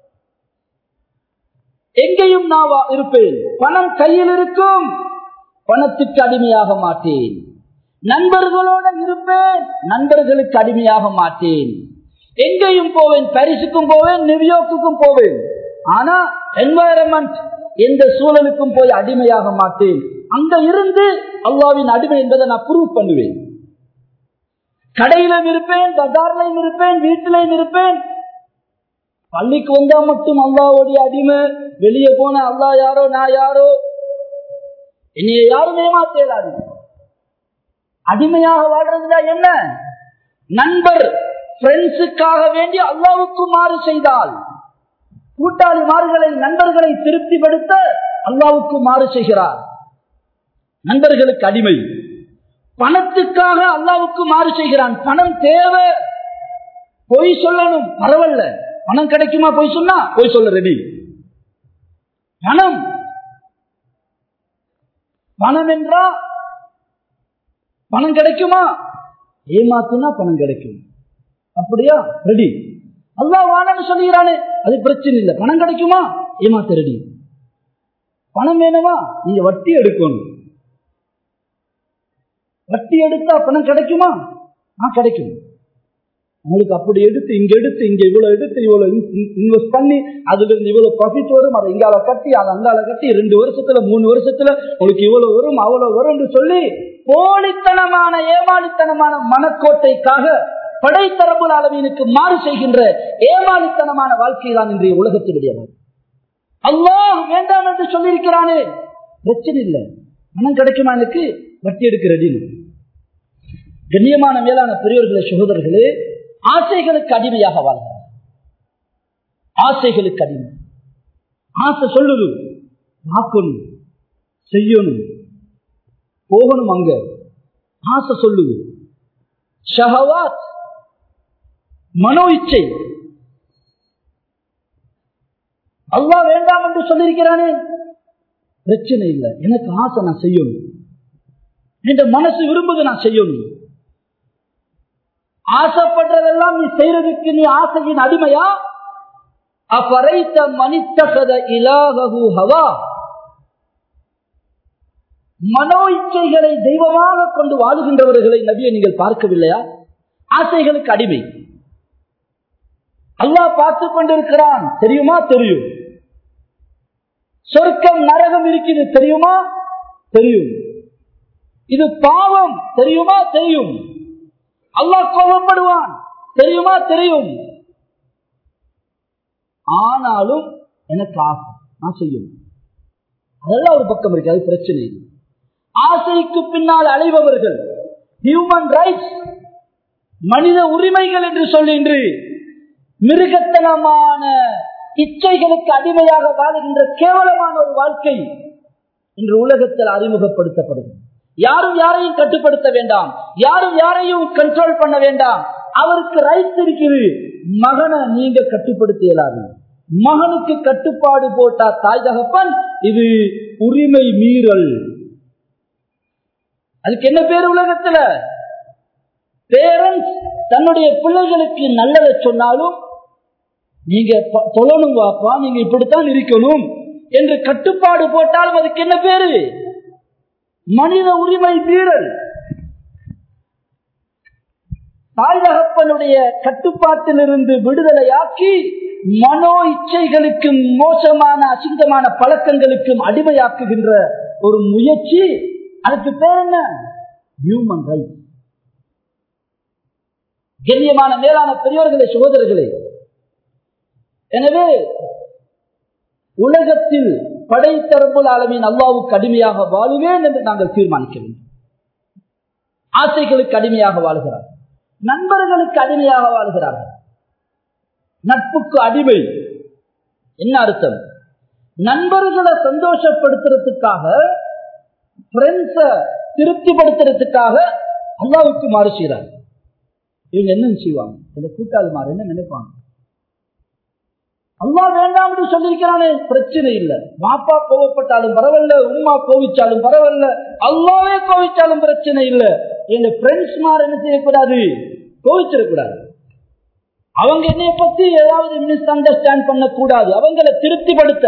எங்கேயும் நான் இருப்பேன், பணம் கையில் இருக்கும், பணத்துக்கு அடிமையாக மாட்டேன். நண்பர்களோடு இருப்பேன், நண்பர்களுக்கு அடிமையாக மாட்டேன். எங்கேயும் போவேன், பாரிஸுக்கும் போவேன், நியூயார்க்குக்கும் போவேன். ஆனா என்வாயரன்மெண்ட், எந்த சூழலுக்கும் போய் அடிமையாக மாட்டேன். அங்க இருந்து அல்லாஹ்வின் அடிமை என்பதை நான் ப்ரூவ் பண்ணுவேன். கடையிலும் இருப்பேன், பஜார்லையும் இருப்பேன், வீட்டிலையும் இருப்பேன். பள்ளிக்கு வந்தா மட்டும் அல்லாஹ்வுடைய அடிமை, வெளியே போன அல்லாஹ் யாரோ நான் யாரோ, என்னைய யாரும் ஏமாத்தேலாது. அடிமையாக வாழ்றதுல என்ன? நண்பர் ஃப்ரெண்ட்ஸுக்காக வேண்டி அல்லாஹ்வுக்கு மாறு செய்தால், கூட்டாளிமார்களை, நண்பர்களை திருப்திப்படுத்த அல்லாஹ்வுக்கு மாறு செய்கிறார். நண்பர்களுக்கு அடிமை. பணத்துக்காக அல்லாஹ்வுக்கு மாறு செய்கிறான். பணம் தேவை, பொய் சொல்லணும், பரவாயில்ல. பணம் கிடைக்குமா? பொய் சொன்னா பொய் சொல்ல ரெடி. பணம் பணம் என்றா பணம் கிடைக்குமா? ஏமாத்தினா பணம் கிடைக்கும். அப்படியா? ரெடி. அல்லாஹ் வானன்னு சொல்லுகிறானே, அது பிரச்சனை இல்லை. பணம் கிடைக்குமா? ஏமாத்த ரெடி. பணம் வேணுமா? நீங்க வட்டி எடுக்கணும். வட்டி எடுத்தா பணம் கிடைக்குமா? ஆ, கிடைக்கும். உங்களுக்கு அப்படி எடுத்து இங்க எடுத்து இங்க இவ்வளவு எடுத்து இவ்வளவு இன்வெஸ்ட் பண்ணி அதுல இருந்து இவ்வளவு ப்ராஃபிட் வரும், அதை இங்கால கட்டி அதை அங்கால கட்டி ரெண்டு வருஷத்துல மூணு வருஷத்துல உங்களுக்கு இவ்வளவு வரும் அவ்வளவு வரும் சொல்லி போலித்தனமான ஏமாளித்தனமான மனக்கோட்டைக்காக படைத்த ரப்புல் ஆலமீனுக்கு மாறு செய்கின்ற ஏமாளித்தனமான வாழ்க்கை தான் இன்றைய உலகத்தினுடைய வாழ்க்கை. அல்லாஹ் வேண்டாம் என்று சொல்லியிருக்கிறானே, பிரச்சனை இல்லை, பணம் கிடைக்குமா எனக்கு, வட்டி எடுக்கிறது. கண்ணியமான மேலான பெரியவர்களே, சகோதரர்களே, ஆசைகளுக்கு அடிமையாக வாழ்கிறார். ஆசைகளுக்கு அடிமை. ஆசை சொல்லுது, பார்க்கணும், செய்யணும், போகணும், அங்க ஆசை சொல்லுது. ஷஹவாத், மனோ இச்சை. அல்லாஹ் வேண்டாம் என்று சொல்லியிருக்கிறானே, பிரச்சனை இல்லை, எனக்கு ஆசை, நான் செய்யணும், என்ற மனசு விரும்புது, நான் செய்யணும். ஆசைப்படுறதெல்லாம் நீ செய்யறதுக்கு நீ ஆசையின் அடிமையா? அபரைத மனித்தகத இலாஹு ஹவா. மனோ இச்சைகளை தெய்வமாக கொண்டு வாழுகின்றவர்களை நபியை நீங்கள் பார்க்கவில்லையா? ஆசைகளுக்கு அடிமை. அல்லாஹ் பார்த்து கொண்டிருக்கிறான், தெரியுமா? தெரியும். சொர்க்கம் நரகம் இருக்குது, தெரியுமா? தெரியும். இது பாவம், தெரியுமா? தெரியும். அல்லாஹ் கோபப்படுவான், தெரியுமா? தெரியும். ஆனாலும் எனக்கு ஆசை, நான் செய்யும். அதெல்லாம் ஒரு பக்கம் இருக்கு, அது பிரச்சனை. ஆசைக்கு பின்னால் அலைபவர்கள் ஹியூமன் ரைட்ஸ், மனித உரிமைகள் என்று சொல்லின்று மிருகத்தனமான இச்சைகளுக்கு அடிமையாக வாழுகின்ற கேவலமான ஒரு வாழ்க்கை இன்று உலகத்தில் அறிமுகப்படுத்தப்படுகிறது. யாரும் யாரையும் கட்டுப்படுத்த வேண்டாம், யாரும் யாரையும் கண்ட்ரோல் பண்ண வேண்டாம். அவருக்கு ரைட்ஸ் இருக்குது. மகனை நீங்க கட்டுப்படுத்த இயலாது. மகனுக்கு கட்டுப்பாடு போட்டா தாய் தகப்பன், இது உரிமை மீறல். அதுக்கு என்ன பேரு உலகத்துல? பேரண்ட்ஸ் தன்னுடைய பிள்ளைகளுக்கு நல்லதை சொன்னாலும், நீங்க தொழணும் வாப்பா, நீங்க இப்படித்தான் இருக்கணும் என்று கட்டுப்பாடு போட்டாலும் அதுக்கு என்ன பேரு? மனித உரிமை மீறல். தாய் தகப்பனுடைய கட்டுப்பாட்டிலிருந்து விடுதலையாக்கி மனோ இச்சைகளுக்கும் மோசமான அசிங்கமான பழக்கங்களுக்கும் அடிமையாக்குகின்ற ஒரு முயற்சி, அதுக்கு பேர் என்ன? Human right. கண்ணியமான மேலான பெரியோர்களே, சகோதரர்களே, எனவே உலகத்தில் படைத்த ரப்புல் ஆலமீன் அல்லாஹ்வுக்கு அடிமையாக வாழுவேன் என்று நாங்கள் தீர்மானிக்க வேண்டும். ஆசைகளுக்கு அடிமையாக வாழ்கிறார், நண்பர்களுக்கு அடிமையாக வாழ்கிறார்கள். நட்புக்கு அடிமை என்ன அர்த்தம்? நண்பர்களை சந்தோஷப்படுத்துறதுக்காக, திருப்திப்படுத்துறதுக்காக அல்லாஹ்வுக்கு மாறு செய்றாங்க. இவங்க என்ன செய்வாங்க? இந்த கூட்டாளி மாறு என்ன நினைப்பாங்க? அல்லாஹ் வேண்டாம் என்று சொல்லியிருக்கிறானே, பிரச்சனை இல்லை. பாப்பா கோவப்பட்டாலும் பரவாயில்ல, உம்மா கோவிச்சாலும் பரவாயில்ல, அல்லாவே கோவிச்சாலும் பிரச்சனை இல்லை. எங்க ஃப்ரெண்ட்ஸ் மார் என்ன செய்யக்கூடாது? கோவிச்சிடக்கூடாது. அவங்க என்னைய பத்தி ஏதாவது மிஸ் அண்டர்ஸ்டாண்ட் பண்ணக்கூடாது. அவங்களை திருப்திப்படுத்த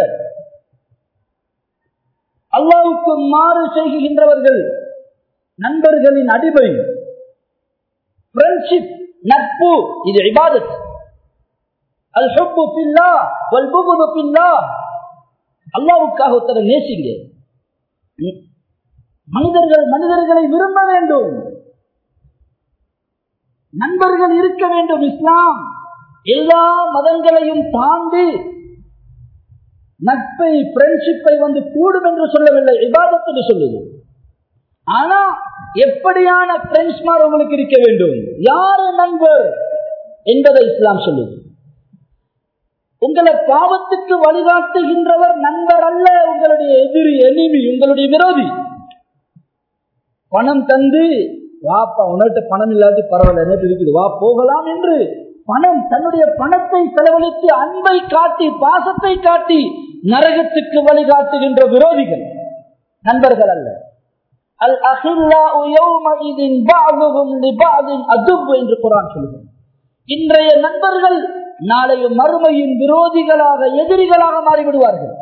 அல்லாஹ்வுக்கு மாறு செய்கின்றவர்கள் நண்பர்களின் அடிமை. ஃப்ரெண்ட்ஷிப், நட்பு, இது இபாதத். அல் ஹுப்பு ஃபில்லாஹ் வல் புகுது ஃபில்லாஹ். அல்லாஹ்வுக்காக ஒருத்தரை நேசிங்க. மனிதர்கள் மனிதர்களை விரும்ப வேண்டும், நண்பர்கள் இருக்க வேண்டும். இஸ்லாம் எல்லா மதங்களையும் தாண்டி நட்பை, ஃப்ரெண்ட்ஷிப்பை வந்து கூடும் என்று சொல்லவில்லை, இபாதத் என்று சொல்லுது. ஆனா எப்படியான ஃப்ரெண்ட்ஸ்மார் உங்களுக்கு இருக்க வேண்டும், யாரு நண்பர் என்பதை இஸ்லாம் சொல்லுது. உங்களை பாவத்துக்கு வழிகாட்டுகின்றவர் நண்பர் அல்ல, உங்களுடைய எதிரி, எனிமி, உங்களுடைய விரோதி. பணம் தந்து, வாப்பா உன்னிட்ட பணம் இல்லாது பரவாயில்ல, என்ன இருக்குது, வா போகலாம் என்று பணம், தன்னுடைய பணத்தை செலவழித்து அன்பை காட்டி, பாசத்தை காட்டி நரகத்துக்கு வழிகாட்டுகின்ற விரோதிகள் நண்பர்கள் அல்ல. அல் அஹில்லாஉ யௌமஇதின் பஅதுஹும் லிபஅதின் அதுவ் என்று குர்ஆன் சொல்லுகிறது. இன்றைய நண்பர்கள் நாளைய மறுமையின் விரோதிகளாக, எதிரிகளாக மாறிவிடுவார்கள்.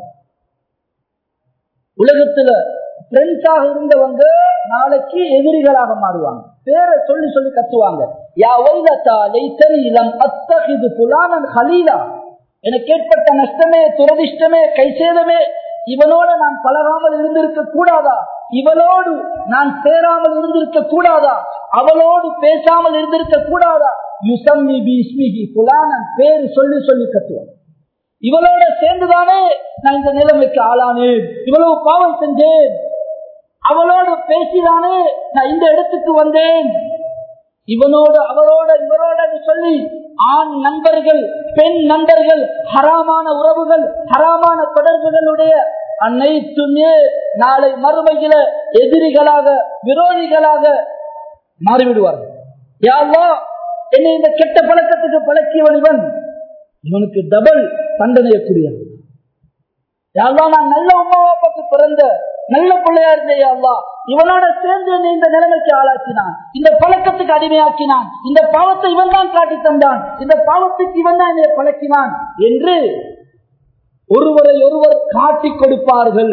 உலகத்துல ஃப்ரெண்ட்ஸாக இருந்தவங்க நாளைக்கு எதிரிகளாக மாறுவாங்க. பேரை சொல்லி சொல்லி கத்துவாங்க. யா வைலதா லைதனி லம் அத்தகிது ஃபுலானன் கலீலா. எனக்கு ஏற்பட்ட நஷ்டமே, துரதிஷ்டமே, கைசேதமே, இவனோட நான் பழகாமல் இருந்திருக்க கூடாதா, இவளோடு நான் சேராமல் இருந்திருக்க கூடாதா, அவளோடு பேசாமல் இருந்திருக்க கூடாதா. யுசம்மி பி இஸ்மிஹி ஃபுலானன், பேரு சொல்லி சொல்லி கத்துவாங்க. இவளோட சேர்ந்துதானே நான் இந்த நிலைமைக்கு ஆளானேன், இவ்வளவு பாவம் செஞ்சேன், அவளோடு பேசிதானே நான் இந்த இடத்துக்கு வந்தேன், இவனோடு அவரோட இவரோட சொல்லி ஆண் நண்பர்கள் பெண் நண்பர்கள் ஹராமான உறவுகள் ஹராமான தொடர்புகளுடைய அனைத்துமே நாளை மறுமையில எதிரிகளாக விரோதிகளாக மாறிவிடுவார்கள். யா அல்லாஹ், என்னை இந்த கெட்ட பழக்கத்துக்கு பழக்கியவன் இவன், இவனுக்கு டபுள் தண்டனையக்கூடியது. யா அல்லாஹ், நான் நல்ல உம்மா பாப்பாக்கு பிறந்த நல்ல பிள்ளையா இருந்தேன், யா அல்லாஹ், இவனோட சேர்ந்து என்னை இந்த நிலைமைக்கு ஆளாக்கினான், இந்த பழக்கத்துக்கு அடிமையாக்கினான், இந்த பாவத்தை இவன் தான் காட்டி தந்தான், இந்த பாவத்துக்கு இவன் தான் என்னை பழக்கினான் என்று ஒருவரை ஒருவர் காட்டிக் கொடுப்பார்கள்.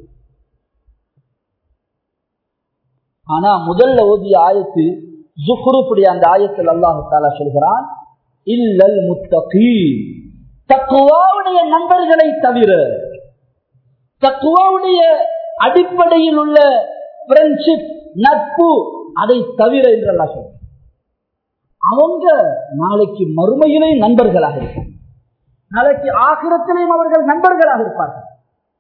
ஆனா முதல்ல ஓதிய ஆயத்து ஜுஹ்ரூஃபுடைய அந்த ஆயத்தில் அல்லாஹ் தஆலா சொல்கிறான், இல்லல் முத்தகீன், தக்வாவுடைய நண்பர்களை தவிர, தக்வாவுடைய அடிப்படையில் உள்ள ஃப்ரெண்ட்ஷிப் நட்பு அதை தவிர என்று அல்லாஹ் சொல்றான். அவங்க நாளைக்கு மறுமையிலே நண்பர்களாக இருப்பாங்க, நாளைக்கு ஆகிரத்திலேயும் அவர்கள் நண்பர்களாக இருப்பார்கள்.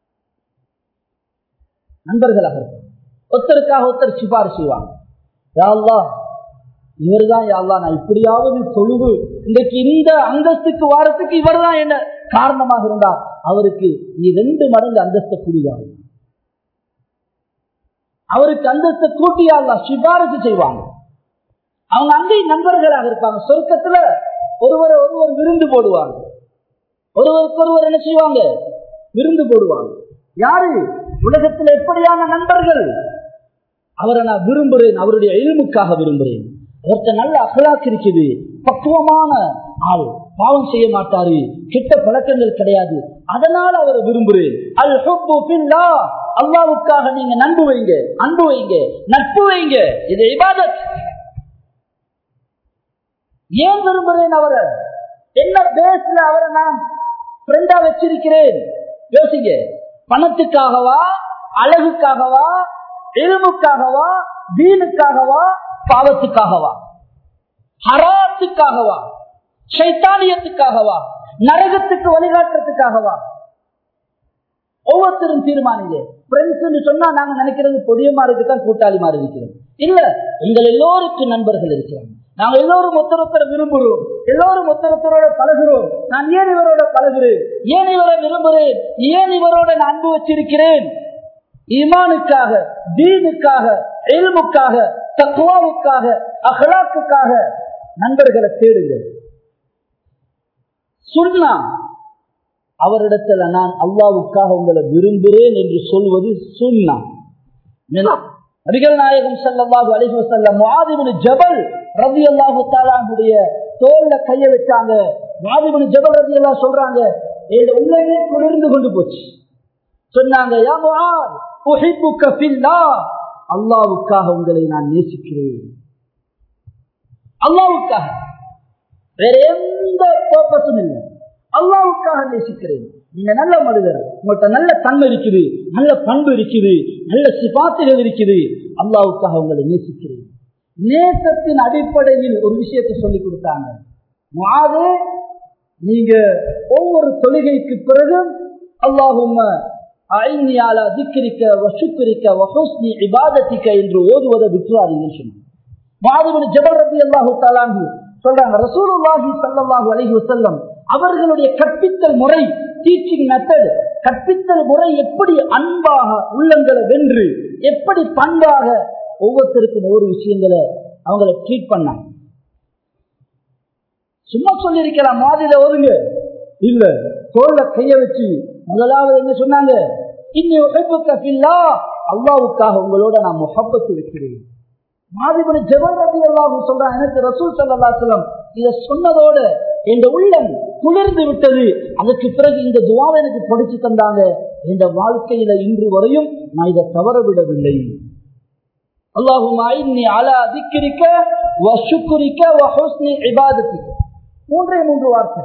நண்பர்களாக இருப்பாங்க. ஒருத்தருக்காக ஒருத்தர் சிபாரிசு செய்வாங்க. யா அல்லாஹ், இவர்தான் யா அல்லாஹ், நான் இப்படியாவது தொழுவு இன்றைக்கு இந்த அந்தஸ்துக்கு வாரத்துக்கு இவர் தான் என்ன காரணமாக இருந்தார், அவருக்கு நீ ரெண்டு மடங்கு அந்தஸ்தை கூடிவாங்க, அவருக்கு அந்தஸ்தை கூட்டி யா அல்லாஹ் சிபாரிசு செய்வாங்க. அவங்க அங்கேயும் நண்பர்களாக இருப்பாங்க. சொர்க்கத்துல ஒருவரை ஒருவர் விருந்து போடுவாங்க, ஒருவருக்கு ஒருவர் என்ன செய்வாங்க, விருந்து போடுவாங்க. யாரு உலகத்தில் எப்படியான நண்பர்கள்? அவரை நான் விரும்புறேன், அவருடைய இல்முக்காக விரும்புறேன், அவர்கிட்ட நல்ல அகலாக் இருக்குது, பக்குவமான ஆள், பாவம் செய்ய மாட்டாரு, கெட்ட பழக்கங்கள் கிடையாது, அதனால அவரை விரும்புறேன். அல் ஹுப்பு ஃபில்லாஹ், அல்லாஹ்வுக்காக நீங்க நட்பு வைங்க, அன்பு வைங்க, நட்பு வைங்க, இது இபாதத். ஏன் விரும்புறேன் அவரை? என்ன பேஸ்ல அவரை நான் ஃப்ரெண்டா வச்சிருக்கிறேன்? யோசிங்க. பணத்துக்காகவா, அழகுக்காகவா, இல்முக்காகவா, தீனுக்காகவா, பாவத்துக்காகவா, ஹராத்துக்காகவா, ஷைத்தானியத்துக்காகவா, நரகத்துக்கு வழிகாட்டுறதுக்காகவா? ஒவ்வொருத்தரும் தீர்மானிங்க. ஃப்ரெண்ட்ஸ் சொன்னா நாங்க நினைக்கிறது பொடியமாருக்கு தான் கூட்டாளி மாதிரி இருக்கிறோம். இல்ல, எங்கள் எல்லோருக்கும் நண்பர்கள் இருக்கிறாங்க. நாங்க எல்லோரும் ஒத்தரொத்தரை விரும்புகிறோம், எல்லோரும் ஒத்தரொத்தரோட பழகிறோம். நான் ஏன் இவரோட பழகிறேன், ஏன் இவரை விரும்புகிறேன், ஏன் இவரோட நான் அன்பு வச்சிருக்கிறேன்? ஈமானுக்காக, தீனுக்காக, இல்முக்காக, தக்வாவுக்காக, அஹ்லாக்குக்காக நண்பர்களை தேடுங்க. சுன்னா அவரிடத்துல நான் அல்லாஹ்வுக்காக உங்களை விரும்புகிறேன் என்று சொல்வது சுன்னா. நபிகள் நாயகம் ஸல்லல்லாஹு அலைஹி வஸல்லம் முஆத் இப்னு ஜபல் ரலியல்லாஹு தஆலா அன்ஹுடைய தோள்ல கைய வச்சாங்க. முஆத் இப்னு ஜபல் ரலியல்லாஹு சொல்றாங்க, என் உள்ளமே குளிர்ந்து கொண்டு போச்சு. சொன்னாங்க, யா முஆத் உஹிப்புக ஃபில்லாஹ், அல்லாஹ்வுக்காக உங்களை நான் நேசிக்கிறேன். அல்லாஹ்வுக்காக, வேற எந்த பர்பஸும் இல்லை, அல்லாஹ்வுக்காக நேசிக்கிறேன். நீங்க நல்ல மனிதர், உங்கள்கிட்ட நல்ல தன்மை இருக்குது, நல்ல பண்பு இருக்குது, நல்ல சிபாத்துகள் இருக்குது, அல்லாஹ்வுக்காக உங்களை நேசிக்கிறேன். நேசத்தின் அடிப்படையில் ஒரு விஷயத்தை சொல்லி கொடுத்தாங்க. முஆத், நீங்க ஒவ்வொரு தொழுகைக்கு பிறகு அல்லாஹும்ம அஇன்னி அலா திக்ரிக வ ஷுக்ரிக வ ஹுஸ்னி இபாதத்திக என்று ஓதுவதை விட்டுறாதீங்கன்னு சொன்னாங்க. முஆத் இப்னு ஜபல் ரலியல்லாஹு தஆலா அன்ஹு சொல்றாங்க, ரசூலுல்லாஹி ஸல்லல்லாஹு அலைஹி வஸல்லம் அவர்களுடைய கற்பித்தல் முறை, டீச்சிங் மெத்தட், கற்பித்தல் முறை எப்படி அன்பாக உள்ளங்களை வென்று, எப்படி பண்பாக ஒவ்வொருத்தருக்கும் ஒவ்வொரு விஷயங்களை அவங்களை ட்ரீட் பண்ணாங்க. சும்மா சொல்லி இருக்கலாம், மாதிரில ஒதுங்க இல்ல, தோல்ல கைய வச்சு முதலாவது என்ன சொன்னாங்க, இன்னி உஹிப்புக ஃபில்லாஹ், அல்லாஹ்வுக்காக உங்களோட நான் முஹப்பத் வைக்கிறேன். முஆத் இப்னு ஜபல் ரலியல்லாஹு சொல்றான், எனக்கு ரசூல் ஸல்லல்லாஹு அலைஹி வஸல்லம் இத சொன்னதோட என் உள்ளம் குளிர்ந்து விட்டது. அதற்கு பிறகு இந்த துஆவை எனக்கு படிச்சு தந்தாங்க. என் வாழ்க்கையில இன்று வரையும் நான் இதை தவறவிடவில்லை. அல்லாஹும்ம இன்னி அலா திக்ரிக வ ஷுக்ரிக வ ஹுஸ்னி இபாதத்திக. மூன்றே மூன்று வார்த்தை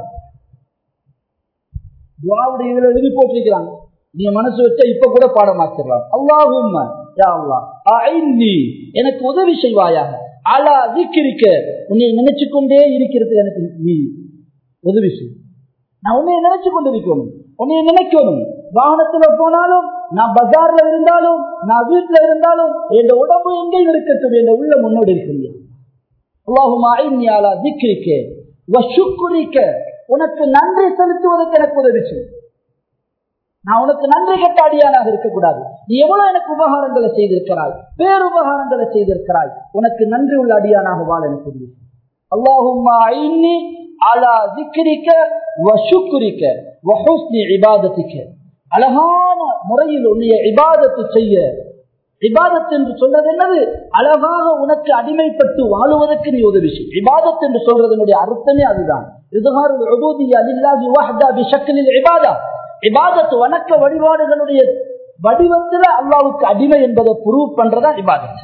துஆவுடைய இதுல எழுதி போட்டிருக்கிறாங்க. நீங்க மனசு வச்சா இப்ப கூட பாடமாக்கலாம். அல்லாஹும்ம யா அல்லாஹ் அஇன்னி, எனக்கு உதவி செய்வாயாக, அலா திக்ரிக, உன்னை நினைச்சு கொண்டே இருக்கிறது எனக்கு நீ உதவி செய். நான் உன்னைய நினைச்சு கொண்டிருக்கணும், உன்னைய நினைக்கணும். வாகனத்துல போனாலும், நான் பஜார்ல இருந்தாலும், நான் வீட்டுல இருந்தாலும், என் உடம்பு எங்கேயும் இருக்கட்டும், என் உள்ள முன்னோடு இருக்கிறீங்க. அல்லாஹும்ம அஇன்னி அலா திக்ரிக வ ஷுக்ரிக, உனக்கு நன்றி செலுத்துவதற்கு எனக்கு உதவி செய். நான் உனக்கு நன்றி கெட்ட அடியானாக இருக்கக்கூடாது. நீ எவ்வளவு எனக்கு உபகாரங்களை செய்திருக்கிறாய், பேரு உபகாரங்களை செய்திருக்கிறாய், உனக்கு நன்றி உள்ள அடியானாக வாழ எனக்கு உதவி செய். அல்லாஹும்ம அஇன்னி அலா திக்ரிக வ ஷுக்ரிக வ ஹுஸ்னி இபாதத்திக, அழகான முறையில் உன்னுடைய இபாதத்து செய்ய. இபாதத் என்று சொல்றது என்னது? அழகாக உனக்கு அடிமைப்பட்டு வாழுவதற்கு நீ உதவி செய். இபாதத் என்று சொல்றதனுடைய அர்த்தமே அதுதான். இஸ்ஹாருல் உபூதிய்யா லில்லாஹி வஹ்தா பிஷக்லில் இபாதா. இபாதத் வணக்க வழிபாடுகளுடைய வடிவத்தில் அல்லாஹ்வுக்கு அடிமை என்பதை ப்ரூவ் பண்றதா இபாதத்,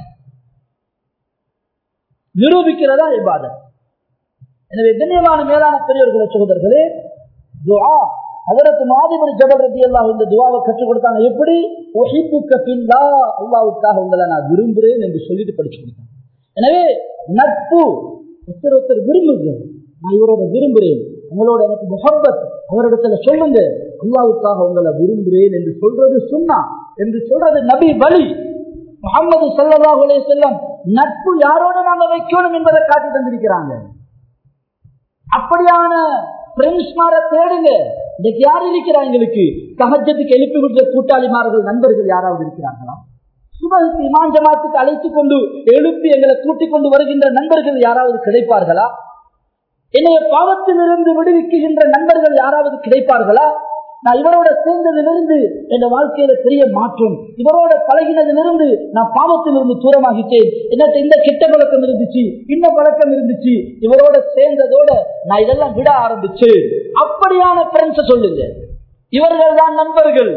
நிரூபிக்கிறதா இபாதத். எனவே கண்ணியமான மேலான பெரியவர்களே, சகோதரர்களே, துஆ ஹஜ்ரத் முஆத் இப்னு ஜபல் ரலியல்லாஹு இந்த துஆவை கற்றுக் கொடுத்தாங்க. எப்படி? உஹிப்புக ஃபில்லாஹ், அல்லாஹ்வுக்காக உங்களை நான் விரும்புகிறேன் என்று சொல்லிட்டு படிச்சு கொடுத்தாங்க. எனவே நட்பு, ஒருத்தர் ஒருத்தர் விரும்புங்க. நான் இவரோட விரும்புகிறேன், உங்களோட எனக்கு முஹப்பத், அவரிடத்துல சொல்லுங்க அல்லாஹ்வுக்காக உங்களை விரும்புகிறேன் என்று சொல்றது சுன்னா, என்று சொல்றது நபி வழி. முஹம்மது ஸல்லல்லாஹு அலைஹி வஸல்லம் நட்பு யாரோட நாங்க வைக்கணும் என்பதை காட்டி தந்திருக்கிறாங்க. அப்படியான பிரெண்ட்ஸ்மார தேடுங்க. இன்னைக்கு யார் இருக்கிறா? எங்களுக்கு தஹஜ்ஜுக்கு எழுப்பி விடுற கூட்டாளிமார்கள், நண்பர்கள் யாராவது இருக்கிறாங்களா? சுபஹுக்கு இமாம் ஜமாத்துக்கு அழைத்துக் கொண்டு எழுப்பி எங்களை கூட்டிக் கொண்டு வருகின்ற நண்பர்கள் யாராவது கிடைப்பார்களா? என்னைய பாவத்திலிருந்து விடுவிக்குகின்ற நண்பர்கள் யாராவது கிடைப்பார்களா? நான் இவரோட சேர்ந்ததிலிருந்து என் வாழ்க்கையில பெரிய மாற்றம், இவரோட பழகினதிலிருந்து நான் பாவத்திலிருந்து தூரமாகிட்டேன், என்னட்ட இந்த கெட்ட பழக்கம் இருந்துச்சு, இந்த பழக்கம் இருந்துச்சு, இவரோட சேர்ந்ததோட நான் இதெல்லாம் விட ஆரம்பிச்சு. அப்படியான ஃப்ரெண்ட்ஸ சொல்லுங்க, இவர்கள் தான் நண்பர்கள்.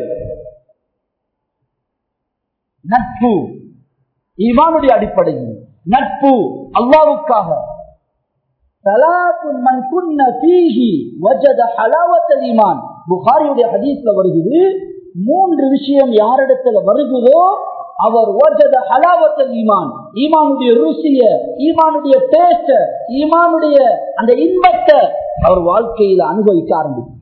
நட்பு ஈமானுடைய அடிப்படையில், நட்பு அல்லாஹ்வுக்காக. ஸலாத்துன் மன் குன்ன ஃபீஹி வஜத ஹலாவத்தல் ஈமான், புகாரியுடைய ஹதீஸ்ல வருகிறது, மூன்று விஷயம் யாரிடத்துல வருகிறதோ அவர் வஜத ஹலாவத்தல் ஈமான், ஈமானுடைய ருசிய, ஈமானுடைய டேஸ்ட், ஈமானுடைய அந்த இன்பத்தை அவர் வாழ்க்கையில அனுபவிக்க ஆரம்பிக்கும்.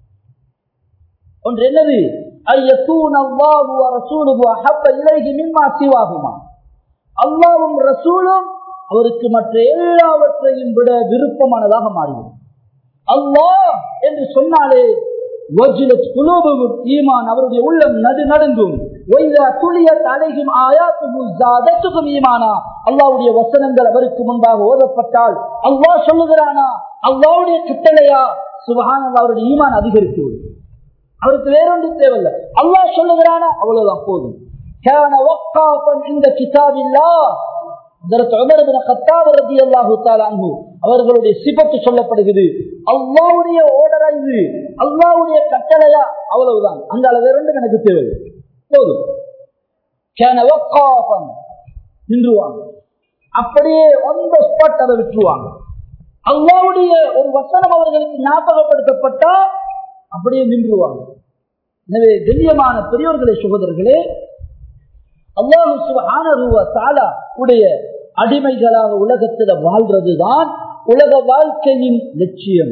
ஒன்று என்னது? ஐயகூன அல்லாஹு வ ரசூலுஹு அஹப்ப இலைஹி மிம்மா சிவாஹுமா, அல்லாஹ்வும் ரசூலும் அவருக்கு மற்ற எல்லாவற்றையும் விட விருப்பமானதாக மாறுகிறது. அல்லாஹ் என்று சொன்னாலே வஜ்லத் குலூபுஹும் ஈமான், அவருடைய உள்ளம் நடு நடுங்கும். வைதா துலியத் அலைஹிம் ஆயாத்துஹு ஸாதத்துஹும் ஈமானா, அல்லாஹ்வுடைய வசனங்கள் அவருக்கு முன்பாக ஓதப்பட்டால் அல்லாஹ் சொல்லுகிறானா, அல்லாஹ்வுடைய கட்டளையா, சுப்ஹானல்லாஹ், அவருடைய ஈமான் அதிகரித்து விடும். அவருக்கு வேறொன்று தேவையில்லை, அல்லாஹ் சொல்லுகிறானா அவ்வளவுதான் போதும். கான வக்காஃபன் இந்த கிதாபில்லாஹ், அவர்களுடைய சிபத்து சொல்லப்படுகிறது. அல்லாஹ்வுடைய ஓர்டரா இது, அல்லாஹ்வுடைய கட்டளையா, அவ்வளவுதான். அந்த அளவு ரெண்டும் எனக்கு தேவை போதும். நின்றுவாங்க, அப்படியே on the spot அதை விட்டுருவாங்க. அல்லாஹ்வுடைய ஒரு வசனம் அவர்களுக்கு ஞாபகப்படுத்தப்பட்டா அப்படியே நின்றுவாங்க. எனவே கண்ணியமான பெரியோர்களே, சகோதரர்களே, அல்லாஹ் சுப்ஹானஹு வ தஆலா உடைய அடிமைகளாக உலகத்தில் வாழ்றதுதான் உலக வாழ்க்கையின் லட்சியம்.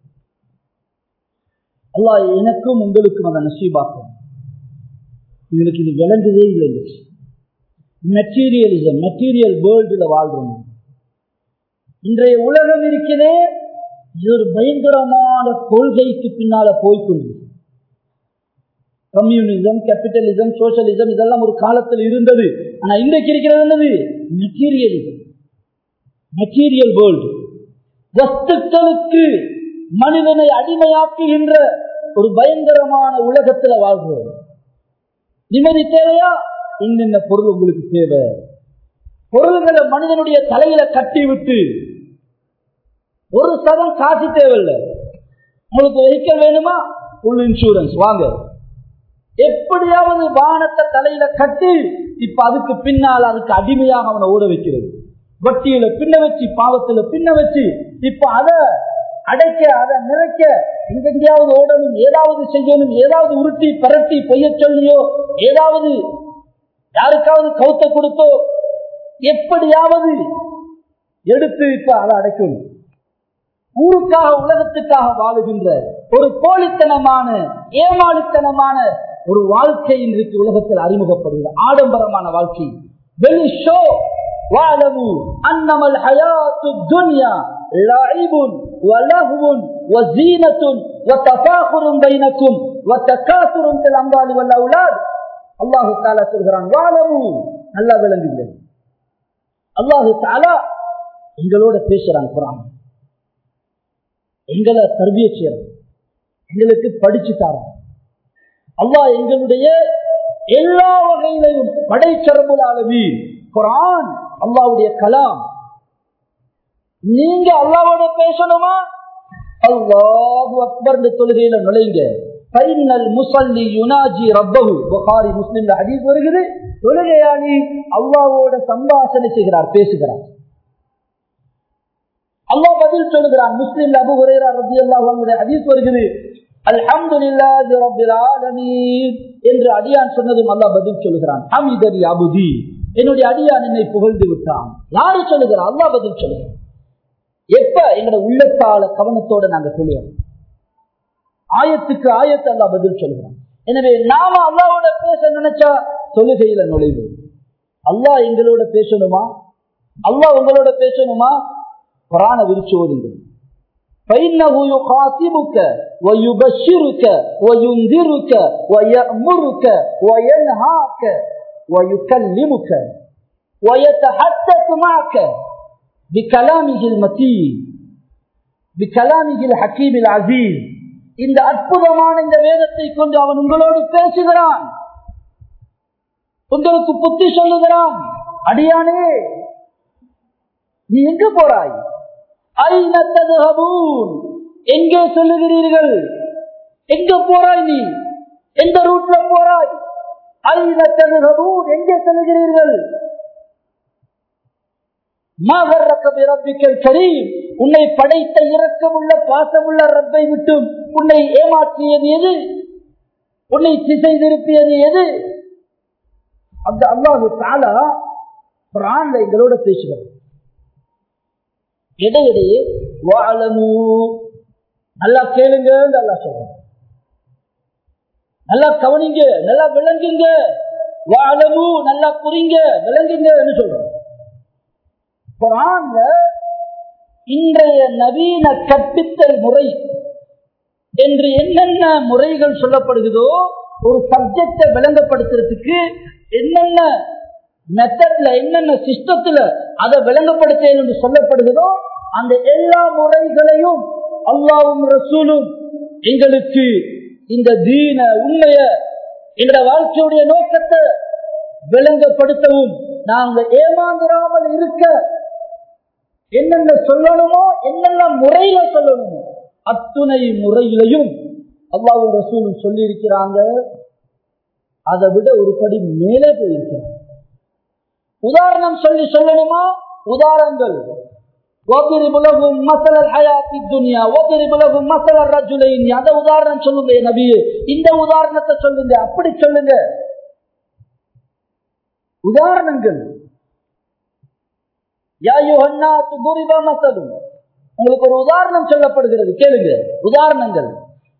அல்லாஹ் எனக்கும் உங்களுக்கும் அதை நசீபாக்கும். உங்களுக்கு இது விளங்குதே இல்லை. மெட்டீரியலிசம், மெட்டீரியல் வேர்ல்டுல வாழ்றோம். இன்றைய உலகம் இருக்கிறதே, இது ஒரு பயங்கரமான கொள்கைக்கு பின்னால போய்கொண்டு. கம்யூனிசம், கேபிட்டலிசம், சோசியலிசம் இதெல்லாம் ஒரு காலத்தில் இருந்தது. ஆனா இன்றைக்கு இருக்கிறது என்னது? Materialism, material world. வஸ்துக்களுக்கு மனிதனை அடிமையாக்குகின்ற ஒரு பயங்கரமான உலகத்துல வாழ்கிறோம். நிம்மதி தேவையா? இன்னென்ன பொருள் உங்களுக்கு தேவை. பொருள்களை மனிதனுடைய தலையில கட்டி விட்டு ஒரு சதம் காசு தேவையில்லை. உங்களுக்கு வெஹிக்கல் வேணுமா? ஃபுல் இன்சூரன்ஸ் வாங்க. எப்படியாவது வானத்தை தலையில கட்டி இப்ப அதுக்கு பின்னால் அதுக்கு அடிமையாக அவனை ஓட வைக்கிறது. வட்டியில பின்ன வச்சு, பாவத்துல பின்ன வச்சு, இப்ப அதை அடைக்க, அதை நிறைக்க எங்கெங்கயாவது ஓடணும், ஏதாவது செய்யணும், ஏதாவது உருட்டி பரட்டி பொய்ய சொல்லியோ, ஏதாவது யாருக்காவது கவுத்த கொடுத்தோ, எப்படியாவது எடுத்து இப்ப அதை அடைக்கணும். ஊருக்காக உலகத்துக்காக வாழுகின்ற ஒரு போலித்தனமான ஏமாளித்தனமான ஒரு வாழ்க்கை இன்றைக்கு உலகத்தில் அறிமுகப்படுகிறது. ஆடம்பரமான வாழ்க்கை. வெளி ஷோ வாழவு அன்னமல் ஹயாத்து துன்யா லஇபுன் வலஹுன் வஸீனத்துன் வதஃபாகுருன் பைனக்கும் வதகாசுருன் ஃபில் அம்வாலி வல் அவுலாத். அல்லாஹ் தஆலா சொல்கிறான், வாழவு, நல்லா விளங்குங்க. அல்லாஹ் தஆலா எங்களோட பேசுறான். குர்ஆன் எங்களை தர்பியத் செய்யறான், எங்களுக்கு படிச்சு தரான். அல்லாஹ் எங்களுடைய எல்லா வகையிலையும் படைச்சரபுல் ஆலமீன். குர்ஆன் அல்லாஹ்வுடைய கலாம். நீங்க அல்லாஹ்வோட பேசணுமா? அல்லாஹு அக்பர் தொழுகையில நுழைங்க. ஃபைனல் முஸல்லி யுனாஜி ரப்பஹு. புகாரி முஸ்லிம்ல ஹதீஸ் வருகிறது. தொழுகையாளி அல்லாஹ்வோட சம்பாஷணை செய்கிறார், பேசுகிறார். அல்லாஹ் பதில் சொல்கிறான். முஸ்லிம்ல அபூ ஹுரைரா ரலியல்லாஹு அன்ஹு ஹதீஸ் வருகிறது. அல்ஹம்துலில்லாஹி ரப்பில் ஆலமீன் என்று அடியான் சொன்னதும் அல்லாஹ் பதில் சொல்கிறான், ஹமிதனி அபுதி, என்னுடைய அடியான் என்னை புகழ்ந்து விட்டான். யாரு சொல்லுகிறார்? அல்லாஹ் பதில் சொல்லுகிறான். எப்ப? எங்களோட உள்ளத்தால கவனத்தோட நாங்க சொல்லுவோம். ஆயத்துக்கு ஆயத்து அல்லாஹ் பதில் சொல்லுகிறான். எனவே நாம அல்லாஹ்வோட பேச நினைச்சா தொழுகையில நுழைவோம். அல்லாஹ் எங்களோட பேசணுமா? அல்லாஹ் உங்களோட பேசணுமா? குர்ஆனை விரிச்சு ஓதுங்க. فإنه يخاطبك ويبشرك وينذرك ويأمرك وينهاك ويكلمك ويتحدث معك بكلامه المتين بكلامه الحكيم العزيز. இந்த அற்புதமான இந்த வேதத்தை கொண்டு அவன் உங்களோடு பேசுகிறான், உங்களுக்கு புத்தி சொல்லுகிறான். அடியானே, நீ எங்க போறாய்? ஐன தذهبون, எங்கே செல்லுகிறீர்கள்? எங்க போறாய்? நீ எந்த ரூட்ல போறாய்? ஐன தذهبون, எங்கே செல்லுகிறீர்கள்? மா கர்ரக பிரப்பிக்கல் கரீம், உன்னை படைத்த இரக்கமுள்ள பாசமுள்ள ரப்பை விட்டு உன்னை ஏமாற்றியது எது? உன்னை திசை திருப்பியது எது? அந்த அல்லாஹ் தஆலா குர்ஆன்ல எங்களோட பேசுகிறார். இடையிடையே வஅலமு, நல்லா கேளுங்க, நல்லா சொல்றாங்க, நல்லா கவனிங்க, நல்லா விளங்குங்க. வஅலமு, நல்லா புரிங்க, விளங்குங்க சொல்றாங்க. குர்ஆன்ல இன்றைய நவீன கற்பித்தல் முறை என்று என்னென்ன முறைகள் சொல்லப்படுகிறதோ, ஒரு சப்ஜெக்டை விளங்கப்படுத்துறதுக்கு என்னென்ன மெத்தட்ல என்னென்ன சிஸ்டத்துல அதை விளங்கப்படுத்த என்று சொல்லப்படுகிறதோ, அந்த எல்லா முறைகளையும் அல்லாஹ்வும் ரசூலும் எங்களுக்கு இந்த தீன உண்மைய எங்களுடைய வாழ்க்கையுடைய நோக்கத்தை விளங்கப்படுத்தவும், நாங்கள் ஏமாந்துடாமல் இருக்க என்னென்ன சொல்லணுமோ என்னென்ன முறையில சொல்லணுமோ அத்துணை முறையிலையும் அல்லாஹ்வும் ரசூலும் சொல்லி இருக்கிறாங்க. அதை விட ஒரு படி மேலே போயிருக்கிறாங்க. உதாரணம் சொல்லி சொல்லணுமா? உதாரணங்கள். அந்த உதாரணம் சொல்லுங்க நபியே, இந்த உதாரணத்தை சொல்லுங்க, அப்படி சொல்லுங்க. உதாரணங்கள். உங்களுக்கு ஒரு உதாரணம் சொல்லப்படுகிறது, கேளுங்க. உதாரணங்கள்.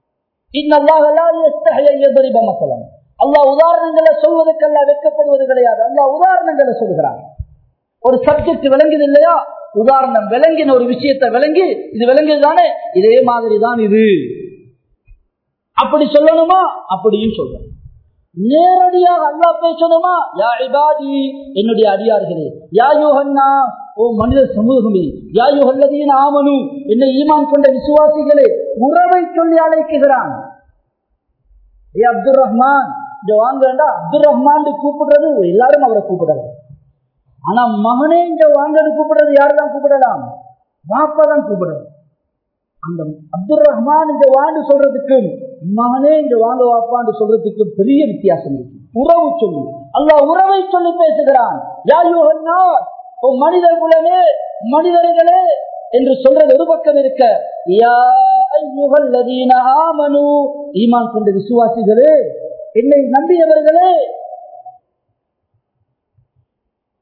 அல்லாஹ் உதாரணங்களை சொல்வதற்கல்ல வெட்கப்படுவது கிடையாது. அல்லாஹ் உதாரணங்களை சொல்கிறார். ஒரு சப்ஜெக்ட் விளங்குது இல்லையா? உதாரணம் விளங்கின ஒரு விஷயத்தை விளங்கி, இது விளங்குதுதானே, இதே மாதிரி தான் இது, அப்படி சொல்லணுமா? அப்படியும் சொல்றேன். நேரடியாக அல்லாஹ் பேசணுமா? யா இபாதி, என்னுடைய அடியார்களே, யா யுஹன்னா, ஓ மனித சமூகமே, யா யுஹல்லதீன ஆமனு, என்னை ஈமான் கொண்ட விசுவாசிகளே, உறவை சொல்லி அழைக்குகிறான். ஏ அப்துல் ரஹ்மான், இங்க வாங்கண்டா. அப்துல் ரஹ்மான் கூப்பிடுறது எல்லாரும் அவரை கூப்பிடலாம். ஆனா மகனே இங்க வாங்கன்னு கூப்பிடுறது யாருதான் கூப்பிடலாம்? பாப்பா தான் கூப்பிடலாம். அந்த அப்துல் ரஹ்மான் இங்க வாண்டு சொல்றதுக்கும் மகனே இங்க வாங்க வாப்பான்னு சொல்றதுக்கும் பெரிய வித்தியாசம் இருக்கு. உறவு சொல்லி அல்லாஹ் உறவை சொல்லி பேசுகிறான். யா யுஹன்னாஸ், ஓ மனிதர் குலமே, மனிதர்களே என்று சொல்றது ஒரு பக்கம் இருக்க, யா அய்யுஹல்லதீன ஆமனு, ஈமான் கொண்ட விசுவாசிகளே, என்னை நம்பியவர்களே,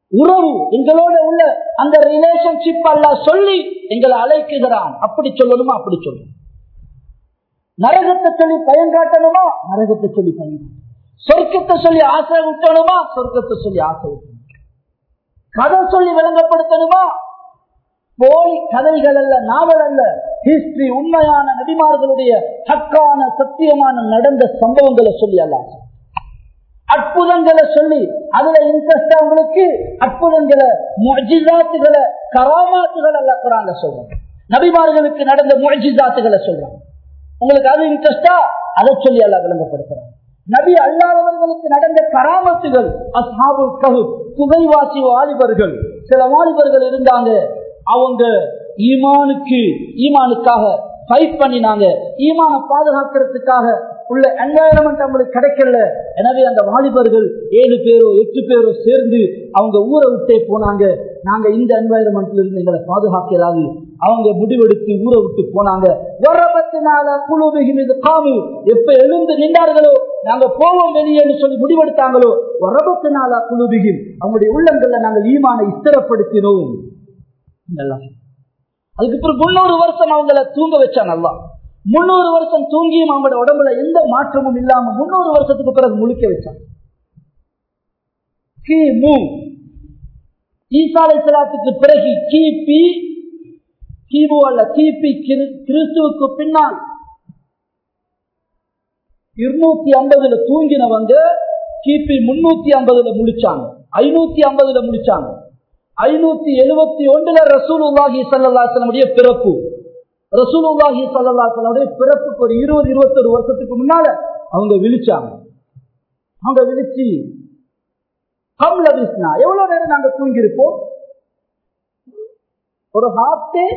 உறவு எங்களோட உள்ள அந்த ரிலேஷன்ஷிப் அல்லாஹ் சொல்லி எங்களை அழைக்குகிறான். அப்படி சொல்லணுமா? அப்படி சொல்லணும். நரகத்தை சொல்லி பயன் காட்டணுமா? நரகத்தை சொல்லி பயன் காட்டணும். சொர்க்கத்தை சொல்லி ஆசை விட்டணுமா? சொர்க்கத்தை சொல்லி ஆசை விட்டணும். கதை சொல்லி விளங்கப்படுத்தணுமா? போய் கதைகள் அல்ல, நாவல் அல்ல, ஹிஸ்டரி, உண்மையான நபிமார்களுடைய ஹக்கான சத்தியமான நடந்த சம்பவங்களை சொல்லி அல்ல, அற்புதங்களை சொல்லி அதுல இன்ட்ரெஸ்ட் அவங்களுக்கு அற்புதங்களை, முஅ்ஜிஸாத்துகளை, கராமாத்துகளை அல்லாஹ் குர்ஆன்ல சொல்றாங்க. நபிமார்களுக்கு நடந்த முஅ்ஜிஸாத்துகளை சொல்றாங்க. உங்களுக்கு அது இன்ட்ரெஸ்டா? அதை சொல்லி அல்லாஹ் விளங்கப்படுத்துறாங்க. நபி அல்லாதவர்களுக்கு நடந்த கராமத்துகள், அஸ்ஹாபுல் கஹ்ஃப், குகைவாசி வாலிபர்கள், சில வாலிபர்கள் இருந்தாங்க. அவங்க ஈமானுக்கு ஈமானுக்காக ஃபைட் பண்ணினாங்க. ஈமான பாதுகாக்கிறதுக்காக உள்ள என்வாயரன்மெண்ட் அவங்களுக்கு கிடைக்கல. எனவே அந்த வாலிபர்கள் ஏழு பேரோ எட்டு பேரோ சேர்ந்து அவங்க ஊரை விட்டே போனாங்க. நாங்க இந்த என்வாயரன்மெண்ட்ல இருந்து எங்களை பாதுகாக்கிறாது. அவங்க முடிவெடுத்து ஊரை விட்டு போனாங்க. எப்ப எழுந்து நின்றார்களோ நாங்க போவோம் வெளியேன்னு சொல்லி முடிவெடுத்தாங்களோ, வரபத்து நாளா குழுபிகிம், அவங்களுடைய உள்ளங்கள்ல நாங்கள் ஈமானை ஸ்திரப்படுத்தினோம். அதுக்கப்புறம் முன்னூறு வருஷம் அவங்களை தூங்க வச்சான் அல்லாஹ். முன்னூறு வருஷம் தூங்கியும் அவங்களோட உடம்புல எந்த மாற்றமும் இல்லாம முன்னூறு வருஷத்துக்கு பிறகு முழிக்க வச்சான். கிமு ஈசா அலைஹிஸ்ஸலாத்துக்கு பிறகு கிபி கிமு அல்ல கிபி கிறிஸ்துவுக்கு பின்னால் இருநூத்தி ஐம்பதுல தூங்கினவங்க கிபி முன்னூத்தி ஐம்பதுல முடிச்சாங்க, ஐநூத்தி ஐம்பதுல முடிச்சாங்க. ஐநூத்தி எழுபத்தி ஒன்றுல ரசூலுல்லாஹி ஸல்லல்லாஹு அலைஹி வஸல்லம் பிறப்பு. ரசூலுல்லாஹி ஸல்லல்லாஹு அலைஹி வஸல்லம் பிறப்புக்கு ஒரு இருபது இருபத்தொரு வருஷத்துக்கு முன்னால அவங்க விழிச்சாங்க. அவங்க விழிச்சு கம்ல விஸ்னா, எவ்வளவு நேரம் நாங்க தூங்கி இருப்போம்? ஒரு ஹாஃப் டே,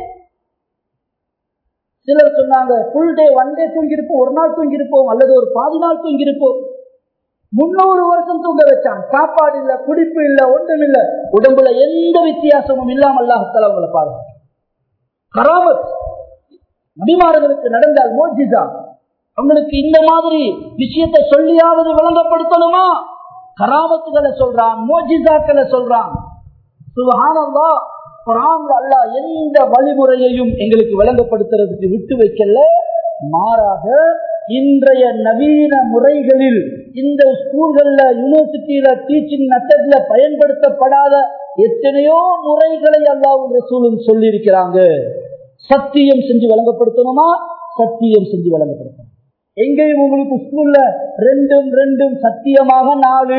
சிலர் சொன்னாங்க ஃபுல் டே, ஒன் டே தூங்கி இருப்போம், ஒரு நாள் தூங்கி இருப்போம், அல்லது ஒரு பாதி நாள் தூங்கி இருப்போம். முன்னூறு வருஷம் தூங்க வச்சான். சாப்பாடு இல்ல, குடிப்பு இல்ல, ஒன்றும் இல்ல, உடம்புல எந்த வித்தியாசமும் இல்லாம அல்லாஹ் தஆலா அவங்களை பாருங்க. கராமத் நபிமார்களுக்கு நடந்தால் மோஜிசா. அவங்களுக்கு இந்த மாதிரி விஷயத்தை சொல்லியாவது விளங்கப்படுத்தணுமா? கராமத்துகளை சொல்றான், மோஜிசாக்களை சொல்றான். சுப்ஹானல்லாஹ், குர்ஆன்ல அல்லாஹ் எந்த வழிமுறையையும் எங்களுக்கு விளங்கப்படுத்துறதுக்கு விட்டு வைக்கல. மாறாக இன்றைய நவீன முறைகளில் இந்த ஸ்கூல்கள்ல, யூனிவர்சிட்டியில, டீச்சிங் மெத்தட்ல பயன்படுத்தப்படாத எத்தனையோ முறைகளை அல்லாஹ்வும் ரசூலும் சொல்லி இருக்கிறாங்க. சத்தியம் செஞ்சு விளங்கப்படுத்தணுமா? சத்தியம் செஞ்சு விளங்கப்படுத்தணும். எங்கேயும் உங்களுக்கு ஸ்கூல்ல ரெண்டும் ரெண்டும் சத்தியமாக நாலு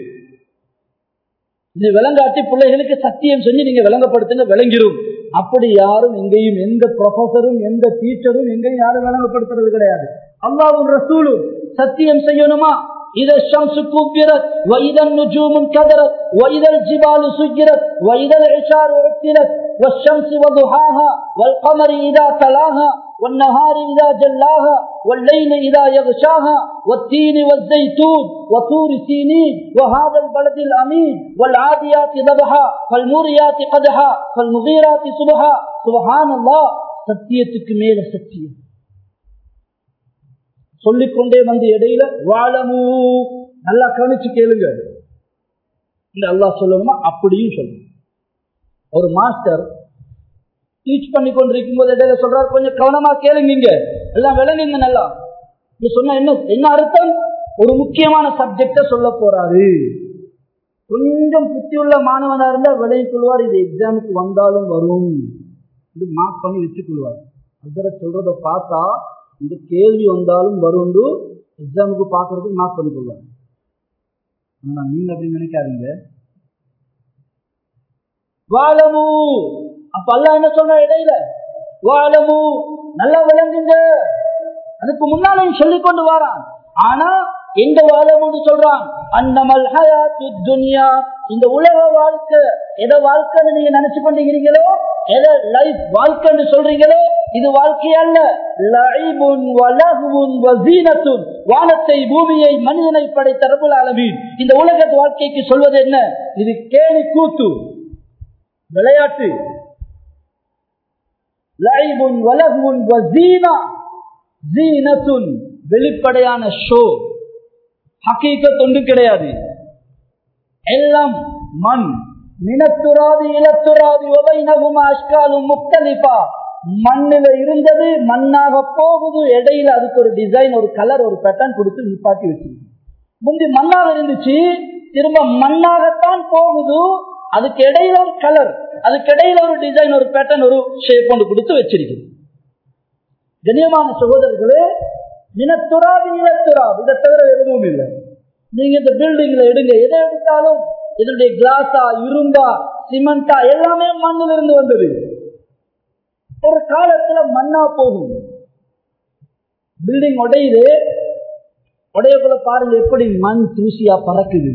இது விளங்காட்டி பிள்ளைகளுக்கு சத்தியம் செஞ்சு நீங்க விளங்கப்படுத்துங்க, விளங்கிரும். அப்படி யாரும் எங்கேயும் எந்த ப்ரொஃபஸரும் எந்த டீச்சரும் எங்கேயும் யாரும் விளங்கப்படுத்துறது கிடையாது. அல்லாஹ்வும் ரசூலும் சத்தியம் செய்யணுமா? إذا الشمس كبرت وإذا النجوم انكدرت وإذا الجبال سجرت وإذا العشار عطلت والشمس وضحاها والقمر إذا تلاها والنهار إذا جلاها والليل إذا يغشاها والتين والزيتون وطور سينين وهذا البلد الأمين والعاديات ضبحا فالموريات قدحا فالمغيرات صبحا. سبحان الله. சத்தியத்துக்கு மேல சத்தியம் சொல்லிக்கொண்டே வந்து இடையில வாழமூ, நல்லா கவனிச்சு கேளுங்க. இந்த அல்லாஹ் சொல்லணுமா? அப்படியும் சொல்லணும். ஒரு மாஸ்டர் டீச் பண்ணி கொண்டிருக்கும் போது இடையில சொல்றாரு, கொஞ்சம் கவனமா கேளுங்க, எல்லாம் விளங்குங்க. நல்லா சொன்ன என்ன என்ன அர்த்தம்? ஒரு முக்கியமான சப்ஜெக்ட சொல்ல போறாரு. கொஞ்சம் புத்தியுள்ள மாணவனா இருந்தா விளங்கிக் கொள்வார். இது எக்ஸாமுக்கு வந்தாலும் வரும், இது மார்க் பண்ணி வச்சுக் கொள்வார். அதுல சொல்றத பார்த்தா இந்த கேள்வி வந்தாலும் வரும், எக்ஸாமுக்கு பாக்குறதுக்கு மார்க் பண்ணி கொள்வாங்க. ஆனா நீங்க அப்படி நினைக்காதீங்க. வாழமு, அப்ப அல்லாஹ் என்ன சொல்ற இடையில? வாழமு, நல்லா விளங்குங்க. அதுக்கு முன்னாலும் சொல்லிக் கொண்டு வாரான். ஆனா எங்க வாழமுன்னு சொல்றான்? அன்னமல் ஹயாத்து துன்யா, இந்த உலக வாழ்க்கை எதை வாழ்க்கைன்னு நீங்க நினைச்சு கொண்டீங்களோ, எதை லைஃப் வாழ்க்கைன்னு சொல்றீங்களோ, இது வாழ்க்கை அல்ல. லஐபுன் வலஹ்வுன் வஸீனத்துன், வானத்தை பூமியை மனிதனை படைத்த ரப்புல் ஆலமீன் இந்த உலக வாழ்க்கைக்கு சொல்வது என்ன? இது கேலி கூத்து, விளையாட்டு. லஐபுன் வலஹ்வுன் வஸீனா, ஜீனத்துன் வெளிப்படையான ஷோ, ஹகீகத் ஒன்று கிடையாது. எல்லாம் மண் மினத்துராதி இலத்துராதி ஒவைனகுமா அஷ்காலும் முக்தலிபா. மண்ணில இருந்தது மண்ணாக போகுது, இடையில அதுக்கு ஒரு டிசைன், ஒரு கலர், ஒரு பேட்டர்ன் கொடுத்து நிப்பாட்டி வச்சிருக்கு. முந்தி மண்ணாக இருந்துச்சு, திரும்ப மண்ணாகத்தான் போகுது, அதுக்கு இடையில ஒரு கலர், அதுக்கு இடையில ஒரு டிசைன், ஒரு பேட்டர்ன், ஒரு ஷேப் ஒன்று கொடுத்து வச்சிருக்கு. கண்ணியமான சகோதரர்களே, மினத்துராதி இலத்துராதி, இதை தவிர எதுவும் இல்லை. நீங்க இந்த பில்டிங்ல எடுங்க, எதை எடுத்தாலும் இதனுடைய கிளாஸா, இரும்பா, சிமெண்டா எல்லாமே மண்ணில் இருந்து வந்தது. ஒரு காலத்துல மண்ணா போகும். பில்டிங் உடையுது, உடைய போல பாருங்க எப்படி மண் தூசியா பறக்குது.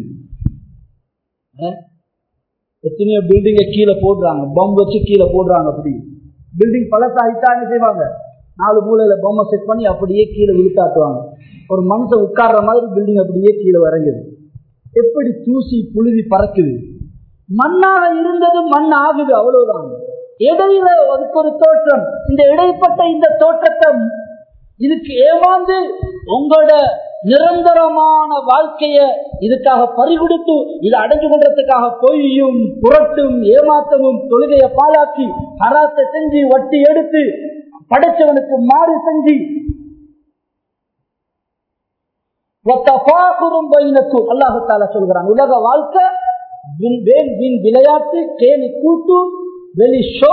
எத்தனையோ பில்டிங்க கீழே போடுறாங்க, பம் வச்சு கீழே போடுறாங்க. அப்படி பில்டிங் பழசாயிட்டா என்ன செய்வாங்க, நாலு மூலையில பொம்மை செட் பண்ணி அப்படியே கீழே இழுத்தாட்டுவாங்க. ஒரு மனுஷன் உட்கார்ற மாதிரி பில்டிங் அப்படியே கீழே இறங்குது. எப்படி தூசி புழுதி பறக்குது. மண்ணாக இருந்தது மண் ஆகுது, அவ்வளவுதான். இடையில அதுக்கு ஒரு தோற்றம். இந்த இடைப்பட்ட இந்த தோற்றத்தை இதுக்கு ஏமாந்து உங்களோட நிரந்தரமான வாழ்க்கைய இதுக்காக பறிகொடுத்து இதை அடைஞ்சு கொள்றதுக்காக பொய்யும் புரட்டும் ஏமாத்தமும் தொழுகையை பாழாக்கி ஹராத்தை செஞ்சு வட்டி எடுத்து படைச்சவனுக்கு மாறு செஞ்சு அல்லாஹ் தஆலா சொல்கிறான், உலக வாழ்க்கை விளையாட்டு, கேலி கூட்டு, வெளி ஷோ,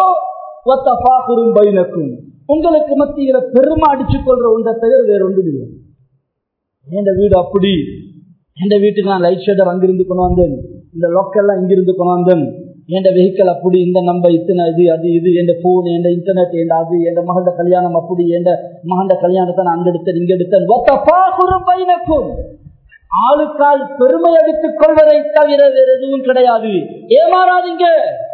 உங்களுக்கு மத்தியில பெருமை அடிச்சுக் கொள்ற ஒன்றை தவிர வேற ஒன்றும் இல்லை. என் வீடு அப்படி, என் வீட்டுக்கு நான் லைட் ஷேடர் அங்கிருந்து கொண்டு வந்தேன், இந்த லோக்கெல்லாம் இங்கிருந்து கொண்டு வந்தேன், என் வெஹிக்கல் அப்படி, இந்த நம்பர் இத்தனை, இது அது இது, என் போன், என் இன்டர்நெட், என் அது, என் மகள கல்யாணம் அப்படி, என் மகள கல்யாணத்தை நான் அங்க எடுத்தேன் இங்க எடுத்தேன். ஆளுக்கால் பெருமை அடித்துக் கொள்வதை தவிர வேற எதுவும் கிடையாது. ஏமாறாதீங்க.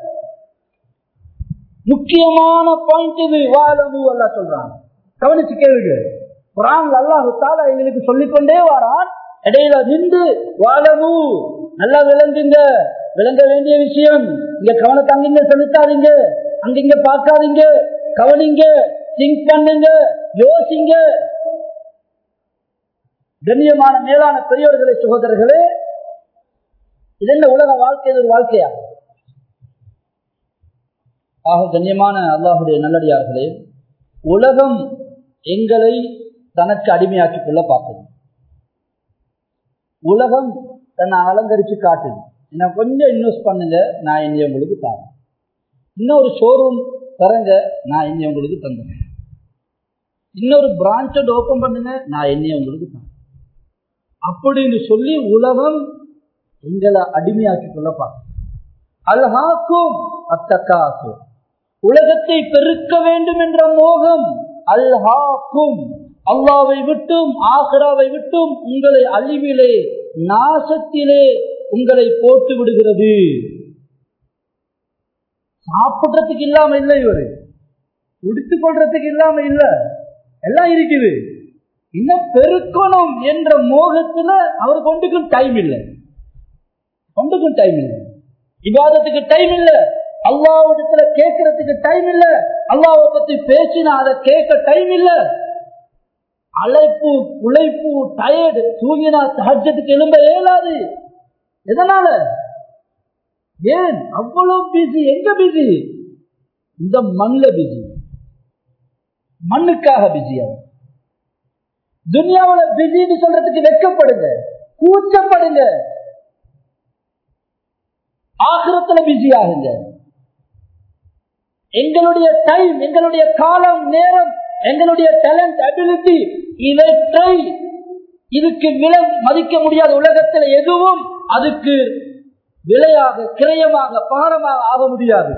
முக்கியமான பாயிண்ட் இது. வாழமு அல்லாஹ் சொல்றான், கவனிச்சு கேளுங்க. குர்ஆன் அல்லாஹ் தஆலா எங்களுக்கு சொல்லிக்கொண்டே வரான், இடையில நின்று வாழமு, நல்லா விளங்குங்க, விளங்க வேண்டிய விஷயம். இங்க கவனத்தை அங்கிங்க செலுத்தாதீங்க, அங்கிங்க பார்க்காதீங்க, கவனிங்க, திங்க் பண்ணுங்க, யோசிங்க. கண்ணியமான மேலான பெரியோர்களே, சகோதரர்களே, இதென்ன உலக வாழ்க்கை, ஒரு வாழ்க்கையா? ஆக கண்ணியமான அல்லாஹுடைய நல்லடியார்களே, உலகம் எங்களை தனக்கு அடிமையாக்கிக் கொள்ள பார்க்குது. உலகம் தன்னை அலங்கரிச்சு காட்டுது. என்ன கொஞ்சம் இன்வெஸ்ட் பண்ணுங்க, நான் என்னைய உங்களுக்கு தரேன். இன்னொரு ஷோரூம் தரங்க, நான் என்னைய உங்களுக்கு தந்துறேன். இன்னொரு பிரான்ச்சை ஓபன் பண்ணுங்க, நான் என்னைய உங்களுக்கு தரேன் அப்படின்னு சொல்லி உலகம் எங்களை அடிமையாக்கிக் கொள்ள பார்க்குது. அல்ஹாக்கும் அத்தகாசுர், உலகத்தை பெருக்க வேண்டும் என்ற மோகம். அல்ஹாக்கும், அல்லாஹ்வை விட்டும் ஆகிராவை விட்டும் உங்களை அழிவிலே, நாசத்திலே உங்களை போட்டு விடுகிறது. சாப்பிடுறதுக்கு இல்லாம இல்லை, இவரு உடுத்துக் கொள்றதுக்கு இல்லாம இல்ல, எல்லாம் இருக்குது. இன்னும் பெருக்கணும் என்ற மோகத்துல அவர் கொண்டுக்கும் டைம் இல்லை, கொண்டுக்கும் டைம் இல்லை, இபாதத்துக்கு டைம் இல்லை, அல்லாஹ்விடத்துல கேட்கறதுக்கு டைம் இல்ல, அல்லாஹ்வை பத்தி பேசினா அதை கேட்க டைம் இல்ல. அழைப்பு, உழைப்பு, டயர்டு, தூங்கினா தஹஜ்ஜுக்கு எழும்ப இயலாது. எதனால? ஏன் அவ்வளவு பிஸி? எங்க பிஸி? இந்த மண்ல பிஸி, மண்ணுக்காக பிஸி. அவர் துன்யாவுல பிஸின்னு சொல்றதுக்கு வெட்கப்படுங்க, கூச்சப்படுங்க. ஆகிரத்துல பிஸி ஆகுங்க. எங்களுடைய டைம், எங்களுடைய காலம், நேரம், எங்களுடைய டேலண்ட், அபிலிட்டி, இவற்றை இதுக்கு விலை மதிக்க முடியாத உலகத்தில் எதுவும் அதுக்கு விலையாக, கிரயமாக, பாரமாக ஆக முடியாது.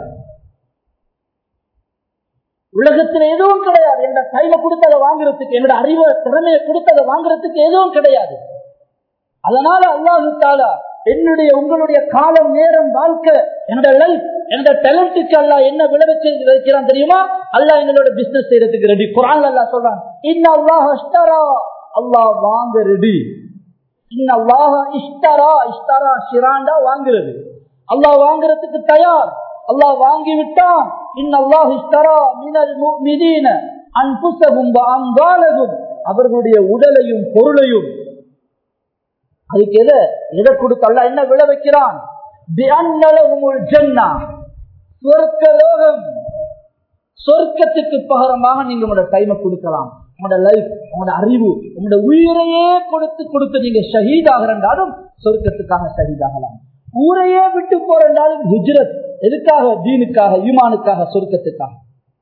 உலகத்தில் எதுவும் கிடையாது. என்ற டைமை கொடுத்ததை வாங்குறதுக்கு, என்னோட அறிவை, திறமையை கொடுத்ததை வாங்குறதுக்கு எதுவும் கிடையாது. அதனால அல்லாஹ் தஆலா என்னுடைய உங்களுடைய காலம், நேரம், வாழ்க்கை, என்னோட லைஃப், என்னோட டேலண்ட்டுக்கு அல்லாஹ் என்ன விளைவிச்சு வைக்கிறான் தெரியுமா? அல்லாஹ் எங்களோட பிசினஸ் செய்யறதுக்கு ரெடி. குர்ஆன்ல அல்லாஹ் சொல்றான், இன்னல்லாஹ இஷ்தரா, அல்லாஹ் வாங்க ரெடி. இன்னல்லாஹ இஷ்தரா, இஷ்தரா ஷிராண்டா வாங்குறது. அல்லாஹ் வாங்குறதுக்கு தயார். அல்லாஹ் வாங்கி விட்டான். இன்னல்லாஹ இஷ்தரா மினல் முஃமினீன அன்ஃபுஸஹும் வ அம்வாலஹும், அவர்களுடைய உடலையும் பொருளையும். அதுக்கு எதை எதை கொடுத்து அல்லாஹ் என்ன விளை வைக்கிறான்? சொர்க்கத்துக்கு பகரமாக நீங்க உங்களோட டைமை கொடுக்கலாம். உங்களோட லைஃப், உங்களோட அறிவு, உங்களோட உயிரையே கொடுத்து கொடுத்து நீங்க ஷஹீதாகிறாலும் சொர்க்கத்துக்காக ஷஹீதாகலாம். ஊரையே விட்டு போறாலும் ஹிஜ்ரத். எதுக்காக? தீனுக்காக, ஈமானுக்காக, சொர்க்கத்துக்காக.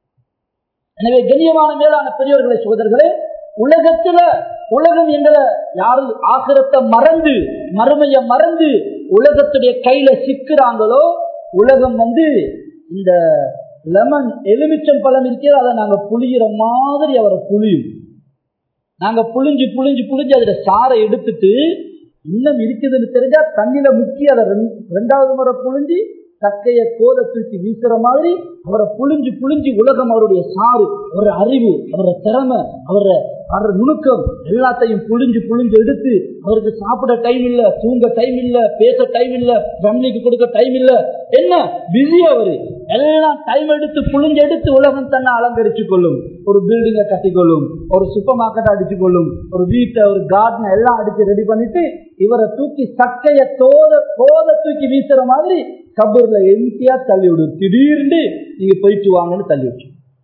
எனவே கண்ணியமான மேலான பெரியவர்களை சகோதரர்களே, உலகத்துல உலகம் எங்களை யாரு ஆகிரத்தை மறந்து மறுமைய மறந்து உலகத்துடைய கையில சிக்கிறாங்களோ, உலகம் வந்து இந்த லெமன் எலுமிச்சம் பழம் இருக்கிறது, அதை நாங்க புளிகிற மாதிரி அவரை புளியும். நாங்க புளிஞ்சு புளிஞ்சு புளிஞ்சு அதுல சாரை எடுத்துட்டு இன்னும் இருக்குதுன்னு தெரிஞ்சா தண்ணியில முக்கி அதை ரெண்டாவது முறை புளிஞ்சு சக்கைய கோத தூக்கி வீசுற மாதிரி அவரை புளிஞ்சு புளிஞ்சு உலகம் அவருடைய சாறு, அவருடைய அறிவு, அவருடைய திறமை, அவருடைய அவருடைய நுணுக்கம் எல்லாத்தையும் புளிஞ்சு புளிஞ்சு எடுத்து அவருக்கு சாப்பிட டைம் இல்ல, தூங்க டைம் இல்ல, பேச டைம் இல்ல, ஃபேமிலிக்கு கொடுக்க டைம் இல்ல, என்ன பிஸி அவரு. எல்லாம் டைம் எடுத்து புளிஞ்சு எடுத்து உலகம் தன்னை அலங்கரிச்சு கொள்ளும். ஒரு பில்டிங்கை கட்டிக்கொள்ளும், ஒரு சூப்பர் மார்க்கெட்டை அடிச்சு கொள்ளும், ஒரு வீட்டை, ஒரு கார்டனை எல்லாம் அடிச்சு ரெடி பண்ணிட்டு இவரை தூக்கி சக்கைய தோத கோத தூக்கி வீசுற மாதிரி கபூர்ல எம்டியா தள்ளி விடு. திடீர்னு நீங்க போயிட்டு வாங்கன்னு தள்ளி விட்டு.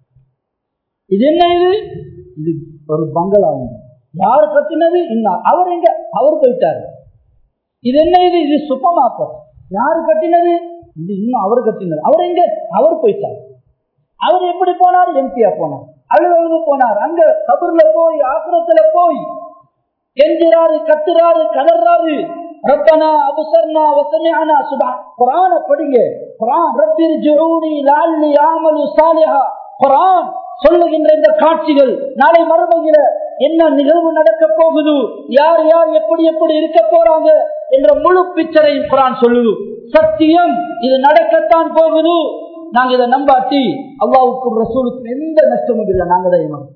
இது என்ன? இது இது ஒரு பங்களா. யாரு கட்டினது? இன்னும் அவர் எங்க? அவர் போயிட்டாரு. இது என்ன? இது இது சூப்பர் மார்க்கெட். யாரு கட்டினது? இது இன்னும் அவர் கட்டினது. அவர் எங்க? அவர் போயிட்டார். அவர் எப்படி போனார்? எம்டியா போனார், அழுவது போனார். அங்க கபூர்ல போய் ஆக்கிரத்துல போய் கெஞ்சுறாரு, கத்துறாரு, கலர்றாரு. ரப்பனா அபசர்னா வசமிஅனா. சுப்ஹான் குர்ஆனை படிங்க. குர்ஆன் ரப்பிர்ஜிஊனி லஅல்லி அஅமலு ஸாலிஹா. குர்ஆன் சொல்லுகின்ற இந்த காட்சிகள் நாளை மறுமையில என்ன நிகழ்வு நடக்க போகுது, யார் யார் எப்படி எப்படி இருக்க போறாங்க என்ற முழு பிக்சரையும் குர்ஆன் சொல்லுது. சத்தியம், இது நடக்கத்தான் போகுது. நாங்க இதை நம்பாட்டி அல்லாஹ்வுக்கும் ரசூலுக்கும் எந்த நஷ்டமும் இல்லை. நாங்க தான் ஏமாறோம்.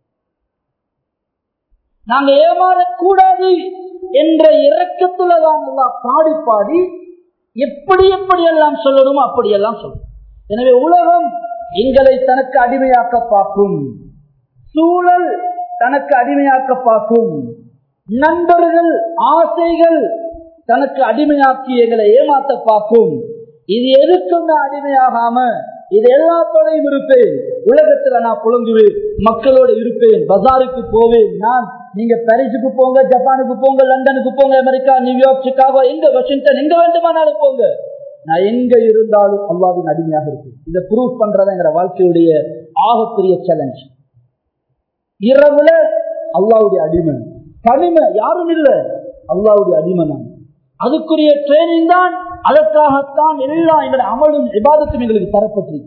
நாங்க ஏமாறக்கூடாது என்ற இரக்கத்துலதான் அல்லாஹ் பாடி பாடி எப்படி எப்படி எல்லாம் சொல்லணுமோ அப்படியெல்லாம் சொல்லும். எனவே உலகம் எங்களை தனக்கு அடிமையாக்க பார்க்கும், சூழல் தனக்கு அடிமையாக்க பார்க்கும், நண்பர்கள் ஆசைகள் தனக்கு அடிமையாக்கி எங்களை ஏமாத்த பார்க்கும். இது எதுக்கும் நான் அடிமையாகாம இது எல்லாத்தோடையும் இருப்பேன். உலகத்துல நான் புலங்குவேன், மக்களோட இருப்பேன், பஜாருக்கு போவேன். நான் நீங்க பாரிஸுக்கு போங்க, ஜப்பானுக்கு போங்க, லண்டனுக்கு போங்க, அமெரிக்கா, நியூயார்க், சிகாகோ, எங்க வாஷிங்டன், எங்க வேண்டுமானாலும் போங்க, நான் எங்க இருந்தாலும் அல்லாஹ்வின் அடிமையாக இருப்பேன். இதை ப்ரூவ் பண்றதா எங்க வாழ்க்கையுடைய ஆகப்பெரிய சேலஞ்ச். இரவுல அல்லாஹ்வுடைய அடிமை, தனிமை யாரும் இல்லை, அல்லாஹ்வுடைய அடிமை நான். அதுக்குரிய ட்ரைனிங் தான். அதற்காகத்தான் எல்லா எங்களுடைய அமலும் இபாதத்தும் எங்களுக்கு தரப்பட்டிருக்கு.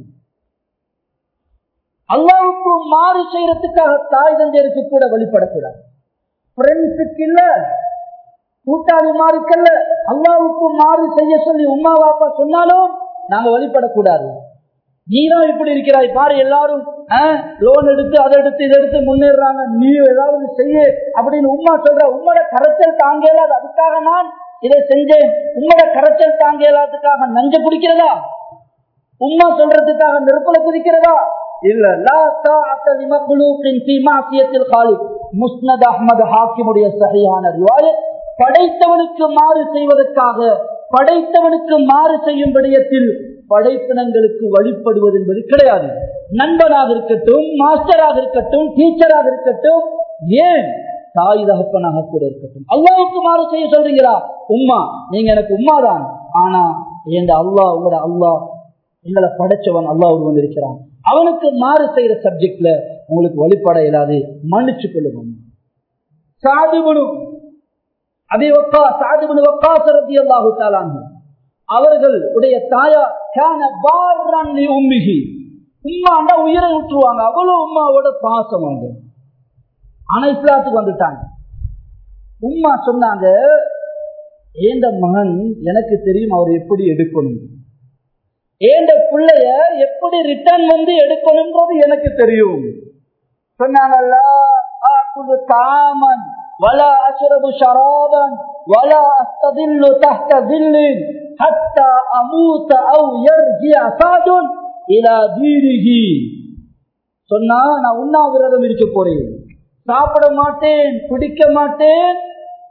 அல்லாஹ்வுக்கு மாறு செய்யறதுக்காக தாய் தந்தையருக்கு கூட வழிபடக்கூடாது. ஃப்ரெண்ட்ஸுக்கு இல்ல, கூட்டாளி மாறுக்கல்ல, அல்லாஹ்வுக்கு மாறு செய்ய சொல்லி உம்மா வாப்பா சொன்னாலும் நாங்க வழிபடக்கூடாது. நீதான் இப்படி இருக்கிறாய் பாரு, எல்லாரும் லோன் எடுத்து அதை எடுத்து இதை எடுத்து முன்னேறாங்க, நீ ஏதாவது செய்ய அப்படின்னு உம்மா சொல்ற. உம்மோட கரைச்சல் தாங்கல, அதுக்காக நான் இதை செஞ்சேன். உம்மோட கரைச்சல் தாங்கலாதுக்காக நஞ்ச குடிக்கிறதா? உம்மா சொல்றதுக்காக நெருப்புல குதிக்கிறதா? இல்ல. லா தாஅத லிமக்லூகின் ஃபீ மாசியத்தில் காலிக். முஸ்னத் அஹ்மத் ஹாக்கிமுடைய சஹீஹான ரிவாயத். படைத்தவனுக்கு மாறு செய்வதற்காக, படைத்தவனுக்கு மாறு செய்யும் விடயத்தில் படைப்பினங்களுக்கு வழிபடுவது என்பது கிடையாது. நண்பனாக இருக்கட்டும், மாஸ்டராக இருக்கட்டும், டீச்சராக இருக்கட்டும், ஏன் தாய் தகப்பனாக கூட இருக்கட்டும், அல்லாஹ்வுக்கு மாறு செய்ய சொல்றீங்களா? உம்மா, நீங்க எனக்கு உம்மா தான். ஆனா எங்க அல்லாஹ், உங்களோட அல்லாஹ் எங்களை படைச்சவன் அல்லாஹ் ஒருவன் இருக்கிறான். அவனுக்கு மாறு செய்யற சப்ஜெக்ட்ல உங்களுக்கு வழிபட இயலாது, மன்னிச்சு கொள்ளும். சாதிபுனும் அதே ஒக்கா சாதிபுனு வக்காஸ் ரலியல்லாஹு தஆலா அன்ஹு அவர்களுடைய தாயார் கான பார்ரன் லி உம்மிஹி. உம்மாண்டா உயிரை விட்டுருவாங்க, அவ்வளவு உம்மாவோட பாசம். அவங்க ஆனா இஸ்லாத்துக்கு வந்துட்டாங்க. உம்மா சொன்னாங்க, ஏண்ட மகன் எனக்கு தெரியும் அவர் எப்படி எடுக்கணும், ஏண்ட பிள்ளைய எப்படி ரிட்டர்ன் வந்து எடுக்கணும்ன்றது எனக்கு தெரியும். சொன்னாங்கல்ல, ஆகுது தாமன் வலா அஷ்ரபு ஷராபன் வலா அஸ்ததில்லு தஹ்த தில்லின் ஹத்தா அமூத அவ் யர்ஜிஅ சாதுன் இலா தீனிஹி. சொன்னா, நான் உண்ணாவிரதம் இருக்க போறேன், சாப்பிட மாட்டேன், குடிக்க மாட்டேன்,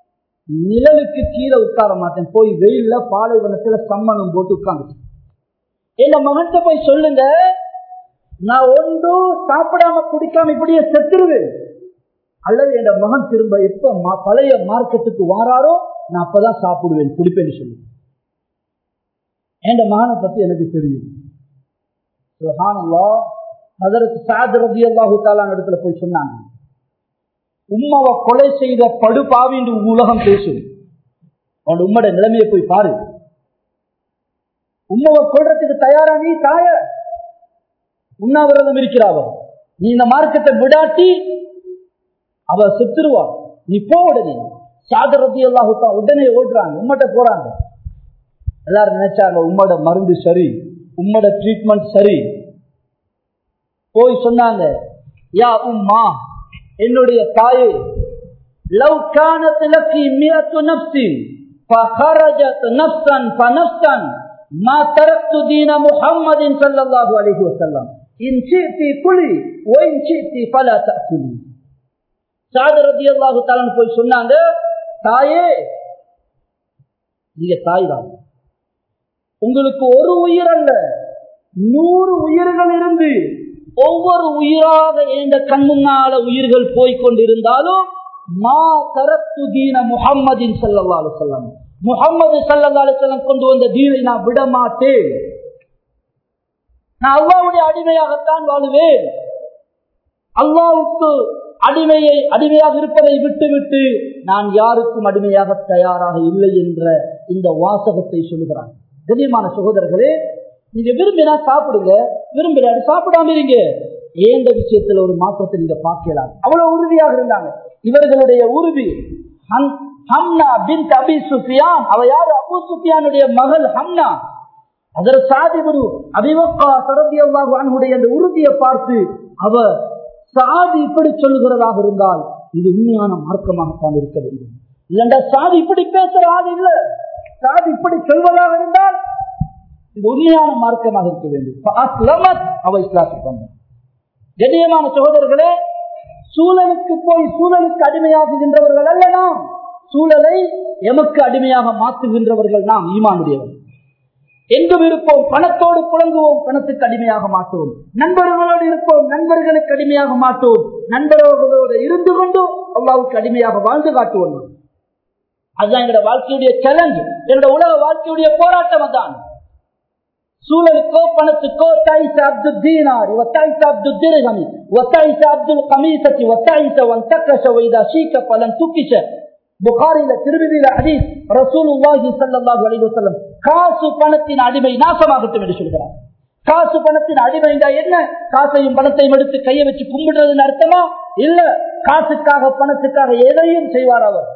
நிழலுக்கு கீழே உட்கார மாட்டேன், போய் வெயில்ல பாலைவனத்துல சம்மணம் போட்டு உட்கார்ந்து. என் மகன்கிட்ட போய் சொல்லுங்க, நான் ஒன்றும் சாப்பிடாம குடிக்காம இப்படியே செத்துருவேன், அல்லது என் மகன் திரும்ப எப்ப பழைய மார்க்கெட்டுக்கு வாராரோ நான் அப்பதான் சாப்பிடுவேன் குடிப்பேன்னு சொல்லு. என் மகனை பத்தி எனக்கு தெரியும். சுப்ஹானல்லாஹ். ஹஜ்ரத் சஅத் ரலியல்லாஹு தஆலா இடத்துல போய் சொன்னாங்க, உம்மாவை கொலை செய்த படுபாவி என்று உலகம் பேசும், அவன் உம்மோட நிலைமையை போய் பாரு. உம்மாவை கொல்றதுக்கு தயாரா நீ தாய உண்ணாவிரதம் இருக்கிறாவ, நீ இந்த மார்க்கத்தை விடாட்டி அவ செத்துருவா, நீ போ உடனே. சஅத் ரலியல்லாஹு தஆலா உடனே ஓடுறாங்க, உம்மட்ட போறாங்க. எல்லாரும் நினைச்சாங்க உம்மோட மருந்து சரி, உம்மோட ட்ரீட்மெண்ட் சரி. போய் சொன்னாங்க, யா உம்மா, என்னுடைய தாயே, லவ் கானத் லக்கி மியத்து நஃப்ஸின் ஃபஹரஜத் நஃப்ஸன் ஃபனஃப்ஸன் மா தரக்து தீன முஹம்மதின் ஸல்லல்லாஹு அலைஹி வஸல்லம் இன் ஷி'தி குலி வ இன் ஷி'தி ஃபலா தஅகுலி. சஅத் ரலியல்லாஹு தஆலா போய் சொன்னாங்க, தாயே, நீங்க தாய் தான், உங்களுக்கு ஒரு உயிர் அல்ல நூறு உயிர்கள் இருந்து ஒவ்வொரு உயிராக என்ற கண்முன்னால உயிர்கள் போய்கொண்டிருந்தாலும் மா தரத்து தீன முஹம்மதின் ஸல்லல்லாஹு அலைஹி வஸல்லம், முஹம்மது ஸல்லல்லாஹு அலைஹி வஸல்லம் கொண்டு வந்த தீனை நான் விட மாட்டேன். நான் அல்லாஹ்வுடைய அடிமையாகத்தான் வாழுவேன். அல்லாஹ்வுக்கு அடிமையை அடிமையாக இருப்பதை விட்டுவிட்டு நான் யாருக்கும் அடிமையாக தயாராக இல்லை என்ற இந்த வாசகத்தை சொல்லுகிறான். கண்ணியமான சகோதரர்களே, நீங்க விரும்பினா சாப்பிடுங்க, விரும்பினாடி சாப்பிடாம இருங்க. ஏந்த விஷயத்துல ஒரு மாற்றத்தை நீங்க பார்க்கலாம். அவ்வளவு உறுதியாக இருந்தாங்க. இவர்களுடைய உறுதி ஹம்னா பின்த் அபி சுஃபியான், அவ யாரு? அபூ சுஃபியானுடைய மகள் ஹம்னா. அதர் சாதிபுரு அபீ வக்காஸ் ரலியல்லாஹு அன்ஹுடைய அந்த உறுதியை பார்த்து அவ சாதி இப்படி சொல்லுகிறதாக இருந்தால் இது உண்மையான மார்க்கமாகத்தான் இருக்க வேண்டும். இல்லண்டா சாதி இப்படி பேசுற ஆள் இல்ல, சாதி இப்படி சொல்வதாக இருந்தால் இது உண்மையான மார்க்கமாக இருக்க வேண்டும். அவ இஸ்லாத்துக்கு வந்தார். கண்ணியமான சகோதரர்களே, சூழலுக்கு போய் சூழலுக்கு அடிமையாகுகின்றவர்கள் அல்ல நாம், சூழலை எமக்கு அடிமையாக மாற்றுகின்றவர்கள் நாம். ஈமானுடையவர்கள் எங்கும் இருப்போம், பணத்தோடு புழங்குவோம், பணத்துக்கு அடிமையாக மாட்டோம். நண்பர்களோடு இருப்போம், நண்பர்களுக்கு அடிமையாக மாட்டோம். நண்பர்களோடு இருந்து கொண்டு அல்லாஹ்வுக்கு அடிமையாக வாழ்ந்து காட்டுவோம். அதுதான் எங்களோட வாழ்க்கையுடைய சேலஞ்ச், என்னோட உலக வாழ்க்கையுடைய போராட்டம். தான் சூழலுக்கோ பணத்துக்கோ தாயிச அப்துல் தீனார் வத்தாயிச அப்துல் திர்ஹம் வத்தாயிச அப்துல் கமீசத்தி வத்தாயிச வந்தக்கஷ வைதா ஷீக பலன் துக்கிஷ. புகாரில திருவிதியில ஹதீஸ், ரசூலுல்லாஹி ஸல்லல்லாஹு அலைஹி வஸல்லம் காசு பணத்தின் அடிமை நாசமாகட்டும் என்று சொல்கிறார். காசு பணத்தின் அடிமை என்ன? காசையும் பணத்தையும் எடுத்து கையை வச்சு கும்பிடுறதுன்னு அர்த்தமா? இல்ல, காசுக்காக பணத்துக்காக எதையும் செய்வார் அவர்.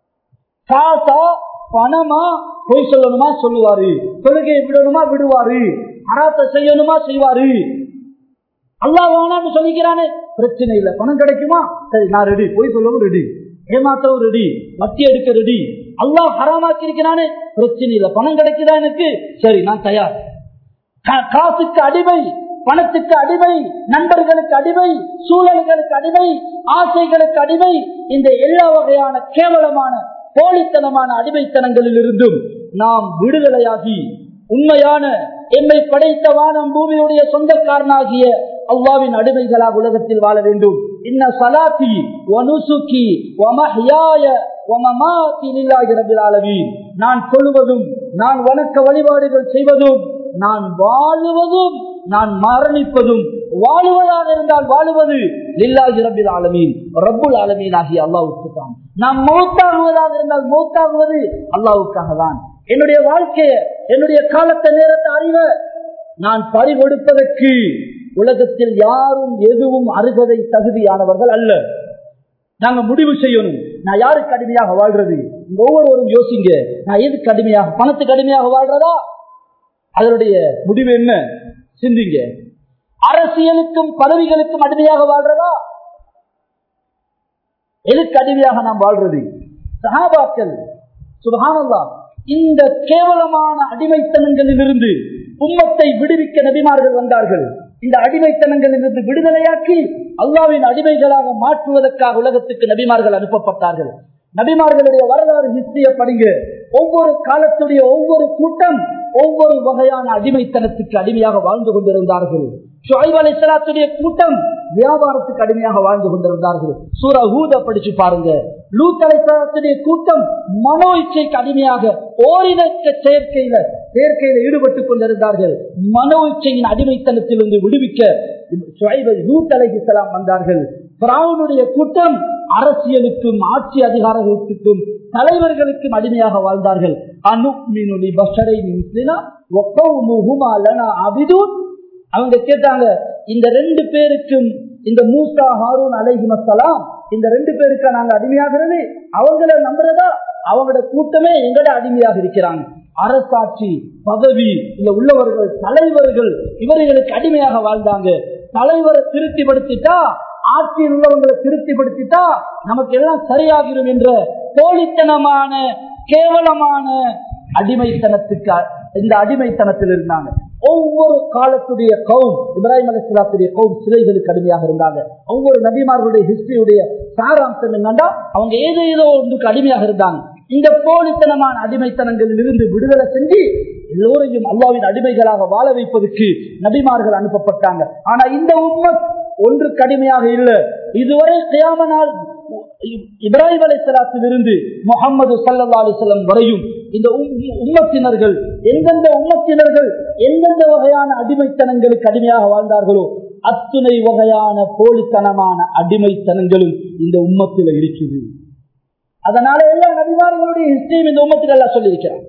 காசா பணமா பொய் சொல்லணுமா சொல்லுவாரு, தொழுகையை விடணுமா விடுவாரு, அராத்த செய்யணுமா செய்வாரு. அல்லாஹ் வேணான்னு சொல்லிக்கிறானே, பிரச்சனை இல்லை. பணம் கிடைக்குமா? சரி, நான் ரெடி. பொய் சொல்லவும் ரெடி, ஏமாத்தவும் ரெடி, வட்டி எடுக்க ரெடி. அல்லாஹ் ஹராமாக்கி இருக்கிறானே, பிரச்சனை இல்லை. பணம் கிடைக்குதா எனக்கு? சரி, நான் தயார். காசுக்கு அடிமை, பணத்துக்கு அடிமை, நண்பர்களுக்கு அடிமை, சூழல்களுக்கு அடிமை, ஆசைகளுக்கு அடிமை, இந்த எல்லா வகையான கேவலமான போலித்தனமான அடிமைத்தனங்களில் இருந்தும் நாம் விடுதலையாகி உண்மையான எம்மை படைத்த வானம் பூமியுடைய சொந்தக்காரனாகிய அல்லாஹ்வின் அடிமைகளாக உலகத்தில் வாழ வேண்டும். இன்ன ஸலாத்தி வ நுசுகி வ மஹ்யாய வ மமாத்தி லில்லாஹி ரப்பில் ஆலமீன். நான் தொழுவதும், நான் வணக்க வழிபாடுகள் செய்வதும், நான் வாழுவதும், நான் மரணிப்பதும், வாழுவதாக இருந்தால் வாழுவது லில்லாஹி ரப்பில் ஆலமீன், ரப்புல் ஆலமீன் ஆகிய அல்லாஹ்வுக்கு தான். நாம் மௌத்தாகுவதாக இருந்தால் மௌத்தாகுவது அல்லாஹ்வுக்காக தான். என்னுடைய வாழ்க்கையை, என்னுடைய காலத்தை, நேரத்தை அறிவ நான் பறிகொடுப்பதற்கு உலகத்தில் யாரும் எதுவும் அருகதை தகுதியானவர்கள் அல்ல. நாங்க முடிவு செய்யணும், நான் யாருக்கு அடிமையாக வாழ்றது. ஒவ்வொருவரும் யோசிங்க, நான் எதுக்கு அடிமையாக, பணத்துக்கு அடிமையாக வாழ்றதா? அதனுடைய முடிவு என்ன? சிந்திங்க. அரசியலுக்கும் பதவிகளுக்கும் அடிமையாக வாழ்றதா? எதுக்கு அடிமையாக நாம் வாழ்றது? சஹாபாக்கள் சுப்ஹானல்லாஹ் இந்த கேவலமான அடிமைத்தனங்களில் இருந்து உம்மத்தை விடுவிக்க நபிமார்கள் வந்தார்கள். இந்த அடிமைத்தனங்களில் இருந்து விடுதலையாக்கி அல்லாஹ்வின் அடிமைகளாக மாற்றுவதற்காக உலகத்துக்கு நபிமார்கள் அனுப்பப்பட்டார்கள். நபிமார்களுடைய வரலாறு ஹிஸ்டரிய படிங்க. ஒவ்வொரு காலத்துடைய ஒவ்வொரு கூட்டம் ஒவ்வொரு வகையான அடிமைத்தனத்துக்கு அடிமையாக வாழ்ந்து கொண்டிருந்தார்கள். ஷுஐப் அலைஹிஸ்ஸலாத்துடைய கூட்டம் வியாபாரத்துக்கு அடிமையாக வாழ்ந்து கொண்டிருந்தார்கள். சூரா ஹூத படிச்சு பாருங்க. லூத் அலைஹிஸ்ஸலாத்துடைய கூட்டம் மனோ இச்சைக்கு அடிமையாக ஓரினக்க செயற்கையில செயற்கையில ஈடுபட்டுக் கொண்டிருந்தார்கள். மனோ இச்சையின் அடிமைத்தனத்திலிருந்து விடுவிக்க ஷுஐப் லூத் அலைஹிஸ்ஸலாம் வந்தார்கள். ஃபிரௌனுடைய கூட்டம் அரசியலுக்கும் ஆட்சி அதிகாரங்களுக்கும் தலைவர்களுக்கும் அடிமையாக வாழ்ந்தார்கள். அனுமினு லிபஷரைன் மிஸ்லினா வ கௌமுஹுமா லனா அபிதுன். அவங்க கேட்டாங்க, இந்த ரெண்டு பேருக்கும், இந்த மூசா ஹாரூன் அலைஹிஸ்ஸலாம், இந்த ரெண்டு பேருக்கு நாங்க அடிமையாகிறது, அவங்கள நம்புறதா? அவங்களோட கூட்டமே எங்கட அடிமையாக இருக்கிறாங்க. அரசாட்சி பதவி இல்ல உள்ளவர்கள் தலைவர்கள் இவர்களுக்கு அடிமையாக வாழ்ந்தாங்க. தலைவரை திருப்திப்படுத்திட்டா, ஆட்சியில் உள்ளவங்களை திருப்திப்படுத்திட்டா நமக்கு எல்லாம் சரியாகிடும் என்ற போலித்தனமான கேவலமான அடிமைத்தனத்துக்கு இந்த அடிமைத்தனத்தில் இருந்தாங்க. ஒவ்வொரு காலத்துடைய கௌம், இப்ராஹிம் அலைஹிஸ்ஸலாத்துடைய கௌம் சிலைகளுக்கு அடிமையாக இருந்தாங்க. ஒவ்வொரு நபிமார்களுடைய ஹிஸ்டரியுடைய சாராம்சம் என்னன்னா, அவங்க ஏதோ ஏதோ ஒன்றுக்கு அடிமையாக இருந்தாங்க. இந்த போலித்தனமான அடிமைத்தனங்களில் இருந்து விடுதலை செஞ்சு எல்லோரையும் அல்லாஹ்வின் அடிமைகளாக வாழ வைப்பதற்கு நபிமார்கள் அனுப்பப்பட்டாங்க. ஆனா இந்த உம்மத் ஒன்றுக்கு அடிமையாக இல்லை. இதுவரை கியாம நாள் இப்ராஹிம் அலைஹிஸ்ஸலாத்திலிருந்து முஹம்மது ஸல்லல்லாஹு அலைஹி வஸல்லம் வரையும் இந்த உம்மத்தினர்கள் எந்தெந்த உம்மத்தினர்கள் எந்தெந்த வகையான அடிமைத்தனங்களுக்கு அடிமையாக வாழ்ந்தார்களோ அத்துணை வகையான போலித்தனமான அடிமைத்தனங்களும் இந்த உம்மத்தில் இருக்குது. அதனால எல்லா நபிமார்களுடைய ஹிஸ்டரியும் இந்த உம்மத்தில் எல்லாம் சொல்லியிருக்கிறார்.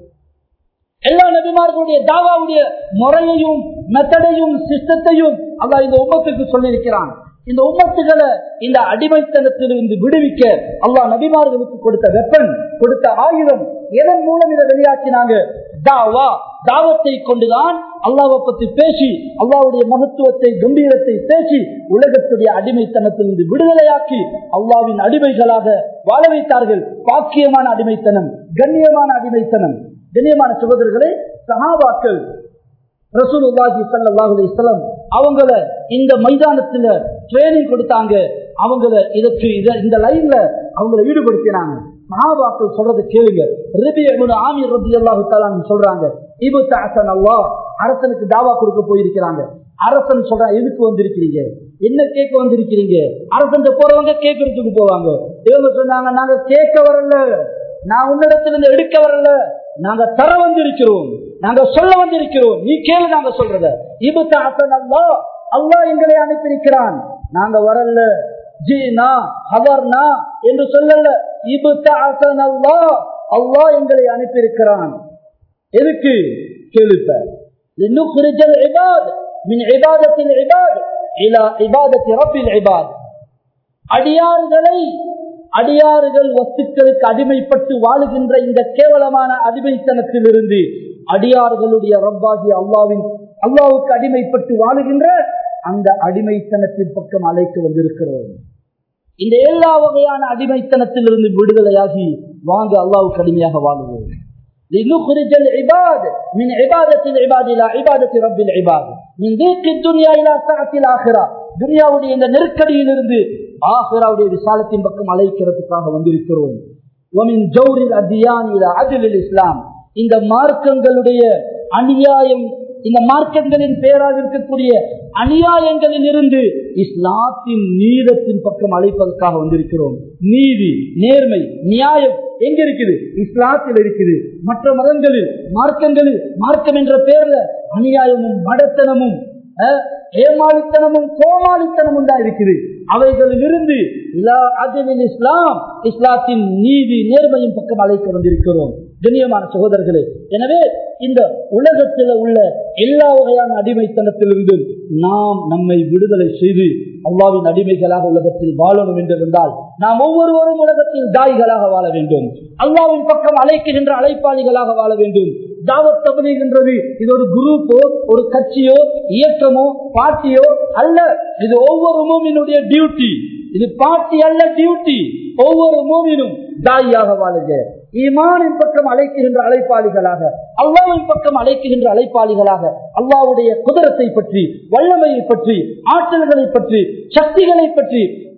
எல்லா நபிமார்களுடைய தாவாவுடைய முறையையும் மெத்தடையும் சிஸ்டத்தையும் அல்லாஹ் இந்த உம்மத்துக்கு சொல்லியிருக்கிறான். இந்த உம்மத்துகளை இந்த அடிமைத்தனத்திலிருந்து விடுவிக்க அல்லாஹ் நபிமார்களுக்கு கொடுத்த வெப்பன், கொடுத்த ஆயுதம், எதன் மூலம் இதை வெளியாக்கினாங்க? தாவா. தாவத்தை கொண்டுதான் அல்லாஹ்வை பற்றி பேசி அல்லாஹ்வுடைய மகத்துவத்தை கம்பீரத்தை பேசி உலகத்துடைய அடிமைத்தனத்திலிருந்து விடுதலையாக்கி அல்லாஹ்வின் அடிமைகளாக வாழ வைத்தார்கள். பாக்கியமான அடிமைத்தனம், கண்ணியமான அடிமைத்தனம். கண்ணியமான சகோதரர்களே, சஹாபாக்கள் ரசூலுல்லாஹி ஸல்லல்லாஹு அலைஹி வஸல்லம் அவங்கள இந்த மைதானத்துல ட்ரெயினிங் கொடுத்தாங்க. அவங்கள இதற்கு இந்த லைன்ல அவங்களை ஈடுபடுத்தினாங்க. சஹாபாக்கள் சொல்றதை கேளுங்க. ரபீ இப்னு ஆமிர் ரலியல்லாஹு தஆலா சொல்றாங்க, இப்தஅஸன அல்லாஹ், அரசனுக்கு தாவா கொடுக்க போயிருக்கிறாங்க. அரசன் சொல்றா, எதுக்கு வந்திருக்கிறீங்க? என்ன கேட்க வந்திருக்கிறீங்க? அரசன் போறவங்க கேட்கறதுக்கு போவாங்க. இவங்க சொன்னாங்க, நாங்க கேட்க வரல, நான் உன்னிடத்திலிருந்து எடுக்க வரல, நாங்க தர வந்திருக்கிறோம், நாங்க சொல்ல வந்திருக்கிறோம், நீ கேளு நாங்க சொல்றத. இப்தஅஸன அல்லாஹ், அல்லாஹ் எங்களை அனுப்பியிருக்கிறான், நாங்க வரல ஜீனா ஹவர்னா என்று சொல்லல. இப்தஅஸன அல்லாஹ், அல்லாஹ் எங்களை அனுப்பியிருக்கிறான். எதுக்கு கேளுப்ப? லினுக்ரிஜல் இபாத் மின் இபாதத்தில் இபாத் இலா இபாதத்தி ரப்பில் இபாத். அடியார்களை அடியார்கள் வஸ்துக்களுக்கு அடிமைப்பட்டு வாழுகின்ற இந்த கேவலமான அடிமைத்தனத்திலிருந்து அடியார்களுடைய ரப்பாகி அல்லாவின் அல்லாவுக்கு அடிமைப்பட்டு வாழுகின்ற அந்த அடிமைத்தனத்தின் பக்கம் அழைத்து வந்திருக்கிறோம். இந்த எல்லா வகையான அடிமைத்தனத்திலிருந்து விடுதலையாகி வாங்க அல்லாவுக்கு அடிமையாக வாழுவோம். لنخرج العباد من عبادة العباد إلى عبادة رب العباد من ضيق الدنيا إلى سعة الآخرة. துன்யாவுடைய இந்த நெருக்கடியிலிருந்து ஆகிராவுடைய விசாலத்தின் பக்கம் அழைக்கிறதுக்காக வந்திருக்கிறோம். ومن جور الأديان إلى عدل الإسلام. இந்த மார்க்கங்களுடைய அநியாயம், இந்த மார்க்கங்களின் பெயரால் இருக்கக்கூடிய அநியாயங்களில் இருந்து இஸ்லாத்தின் நீதத்தின் பக்கம் அழைப்பதற்காக வந்திருக்கிறோம். நீதி, நேர்மை, நியாயம் எங்க இருக்குது? இஸ்லாத்தில் இருக்குது. மற்ற மதங்களில் மார்க்கங்களில் மார்க்கம் என்ற பெயர்ல அநியாயமும் மடத்தனமும் ஏமாளித்தனமும் கோமாளித்தனமும் தான் இருக்குது. அவைகளில் இருந்து இஸ்லாம் இஸ்லாத்தின் நீதி நேர்மையின் பக்கம் அழைக்க வந்திருக்கிறோம். கண்ணியமான சகோதரர்களே, எனவே இந்த உலகத்தில் உள்ள எல்லா வகையான அடிமைத்தனத்திலிருந்து நாம் நம்மை விடுதலை செய்து அல்லாஹ்வின் அடிமைகளாக உலகத்தில் வாழணும் என்றிருந்தால் நாம் ஒவ்வொருவரும் உலகத்தில் தாய்களாக வாழ வேண்டும். அல்லாஹ்வின் பக்கம் அழைக்கின்ற அழைப்பாளிகளாக வாழ வேண்டும். தாவத் தப்லீக் என்றது இது ஒரு குரூப்போ, ஒரு கட்சியோ, இயக்கமோ, பார்ட்டியோ அல்ல. இது ஒவ்வொரு மூமினுடைய டியூட்டி. இது பார்ட்டி அல்ல, டியூட்டி. ஒவ்வொரு மூமினும் தாயாக வாழுக. ஈமானின் பக்கம் அழைக்கின்ற அழைப்பாளிகளாக, அல்லாஹ்வின் பக்கம் அழைக்கின்ற அழைப்பாளிகளாக, அல்லாஹ்வுடைய குதிரத்தை பற்றி, வல்லமையை பற்றி, ஆற்றல்களை பற்றி, சக்திகளை பற்றி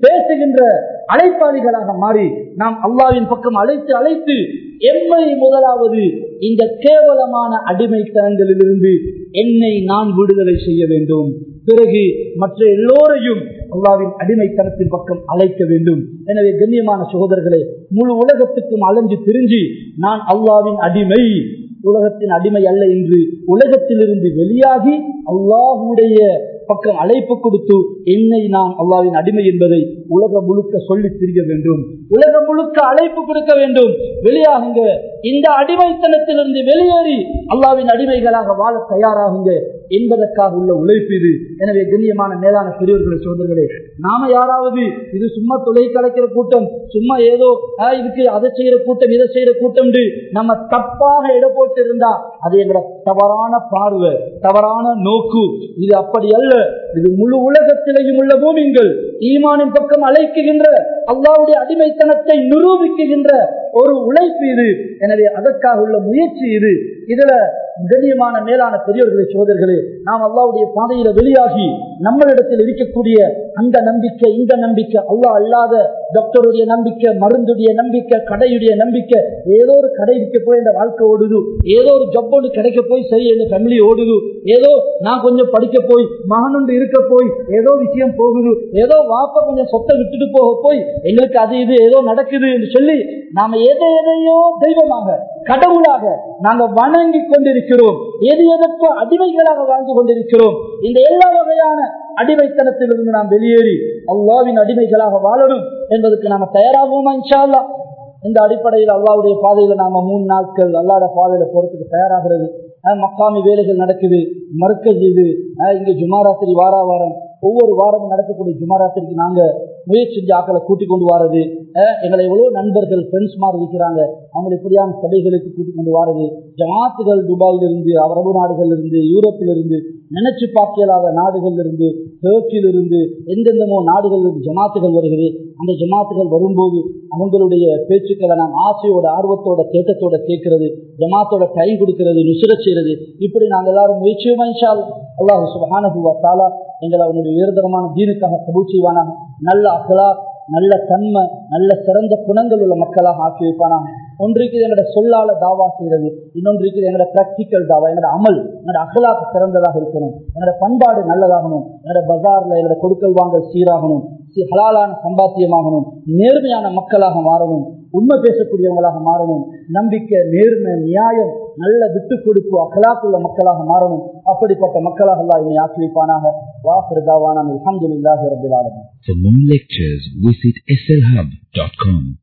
பேசுகின்ற அழைப்பாளிகளாக மாறி நாம் அல்லாஹ்வின் பக்கம் அழைத்து அழைத்து எம்மை முதலாவது இந்த கேவலமான அடிமைத்தனங்களிலிருந்து என்னை நான் விடுதலை செய்ய வேண்டும். பிறகு மற்ற எல்லோரையும் அல்லாஹ்வின் அடிமைத்தனத்தின் பக்கம் அழைக்க வேண்டும். எனவே கண்ணியமான சகோதரர்களே, முழு உலகத்துக்கும் அலைஞ்சு திரிஞ்சு நான் அல்லாஹ்வின் அடிமை, உலகத்தின் அடிமை அல்ல என்று உலகத்திலிருந்து வெளியாகி அல்லாஹ்வுடைய பக்கம் அழைப்பு கொடுத்து என்னை நான் அல்லாஹ்வின் அடிமை என்பதை உலகம் முழுக்க சொல்லி திரிய வேண்டும். உலகம் முழுக்க அழைப்பு கொடுக்க வேண்டும். வெளியாகுங்க, இந்த அடிமைத்தனத்திலிருந்து வெளியேறி அல்லாஹ்வின் அடிமைகளாக வாழ தயாராகுங்க என்பதற்காக உள்ள உழைப்பு இது. எனவே கண்ணியமான மேலான பெரியவர்களே, சோதர்களே, நாம யாராவது இது சும்மா தொலை கலைக்கிற கூட்டம், சும்மா ஏதோ இதுக்கு அதை செய்யற கூட்டம் இதை செய்யற கூட்டம் நம்ம தப்பாக இட போட்டு இருந்தா அது எங்களோட தவறான பார்வை, தவறான நோக்கு. இது அப்படி அல்ல. இது முழு உலகத்திலேயும் உள்ள பூமிகள் ஈமானின் பக்கம் அழைக்குகின்ற அல்லாஹ்வுடைய அடிமைத்தனத்தை நிரூபிக்குகின்ற ஒரு உழைப்பு இது. எனவே அதற்காக உள்ள முயற்சி இது. இதுல கண்ணியமான மேலான பெரியவர்களே, சோதர்களே, நாம் அல்லாஹ்வுடைய பாதையில வெளியாகி நம்மளிடத்தில் இருக்கக்கூடிய அந்த நம்பிக்கை, இந்த நம்பிக்கை, அல்லாஹ் அல்லாத டாக்டருடைய நம்பிக்கை, மருந்துடைய நம்பிக்கை, கடையுடைய நம்பிக்கை, ஏதோ ஒரு கடை இருக்க போய் இந்த வாழ்க்கை ஓடுது, ஏதோ ஒரு ஜப் ஒன்று கிடைக்க போய் சரி எங்க ஃபேமிலி ஓடுது, ஏதோ நான் கொஞ்சம் படிக்க போய் மகனுண்டு இருக்க போய் ஏதோ விஷயம் போகுது, ஏதோ வாப்ப கொஞ்சம் சொத்தை விட்டுட்டு போக போய் எங்களுக்கு அது இது ஏதோ நடக்குது என்று சொல்லி நாம எதை எதையோ தெய்வமாக கடவுளாக நாங்க வணங்கி கொண்டிருக்கிறோம். எது எதற்கோ அடிமைகளாக வாழ்ந்து கொண்டிருக்கிறோம். இந்த எல்லா வகையான அடிமைத்தனத்திலிருந்து நாம் வெளியேறி அல்லாஹ்வின் அடிமைகளாக வாழணும் என்பதற்கு நாம தயாராகுவோமா இன்ஷா அல்லாஹ்? இந்த அடிப்படையில் அல்லாஹ்வுடைய பாதையில நாம மூணு நாட்கள் அல்லாஹ்வுடைய பாதையில போறதுக்கு தயாராகிறது. மக்காமி வேலைகள் நடக்குது, மர்க்கஸ் இது, இங்க ஜுமாராத்திரி வார வாரம் ஒவ்வொரு வாரமும் நடக்கக்கூடிய ஜுமாராத்திரிக்கு நாங்க முயற்சி செஞ்சு ஆக்களை கூட்டிக் கொண்டு வாரது. எங்களை எவ்வளவு நண்பர்கள் ஃப்ரெண்ட்ஸ் மாதிரி இருக்கிறாங்க, அவங்க இப்படியான சபைகளுக்கு கூட்டிக் கொண்டு வாரது. ஜமாத்துகள் துபாயிலிருந்து, அரபு நாடுகள் இருந்து, யூரோப்பில் இருந்து, நினைச்சு பார்க்கலாத நாடுகள் இருந்து, டர்க்கியில் இருந்து, எந்தெந்தமோ நாடுகள் இருந்து ஜமாத்துகள் வருகிறது. அந்த ஜமாத்துகள் வரும்போது அவங்களுடைய பேச்சுக்களை நாம் ஆசையோட ஆர்வத்தோட தேட்டத்தோட கேட்கிறது, ஜமாத்தோட கை கொடுக்கிறது, நுசுர செய்யறது. இப்படி நாங்கள் எல்லாரும் முயற்சியுமா இன்ஷா அல்லாஹ்? அல்லாஹ் சுப்ஹானஹு வ தஆலா எங்களை அவனுடைய உயர்தரமான தீனுக்காக கபூல் செய்வானாக. நல்ல அக்லாக், நல்ல தன்மை, நல்ல சிறந்த குணங்கள் உள்ள மக்களாக ஆக்கி வைப்பானாக. ஒன்றைக்கு எங்களோட சொல்லால தாவா செய்யறது, இன்னொன்றைக்கு எங்களோட பிராக்டிக்கல் தாவா, எங்களோட அமல், எங்களோட அகலாக்கு சிறந்ததாக இருக்கணும், எங்களோட பண்பாடு நல்லதாகணும், எங்களோட பஜார்ல எங்களோட கொடுக்கல் வாங்கல் சீராகணும், ஹலாலான சம்பாத்தியமாகணும், நேர்மையான மக்களாக மாறணும், உண்மை பேசக்கூடியவங்களாக மாறணும், நம்பிக்கை, நேர்மை, நியாயம், நல்ல விட்டு கொடுப்பு அகலாக்குள்ள மக்களாக மாறணும். அப்படிப்பட்ட மக்களாக அல்லாஹ் என்னை ஆக்கி வைப்பானாக. வாஃபிர் தாவானா அல்ஹம்துலில்லாஹி ரப்பில் ஆலமீன். For more lectures, visit S L hub dot com.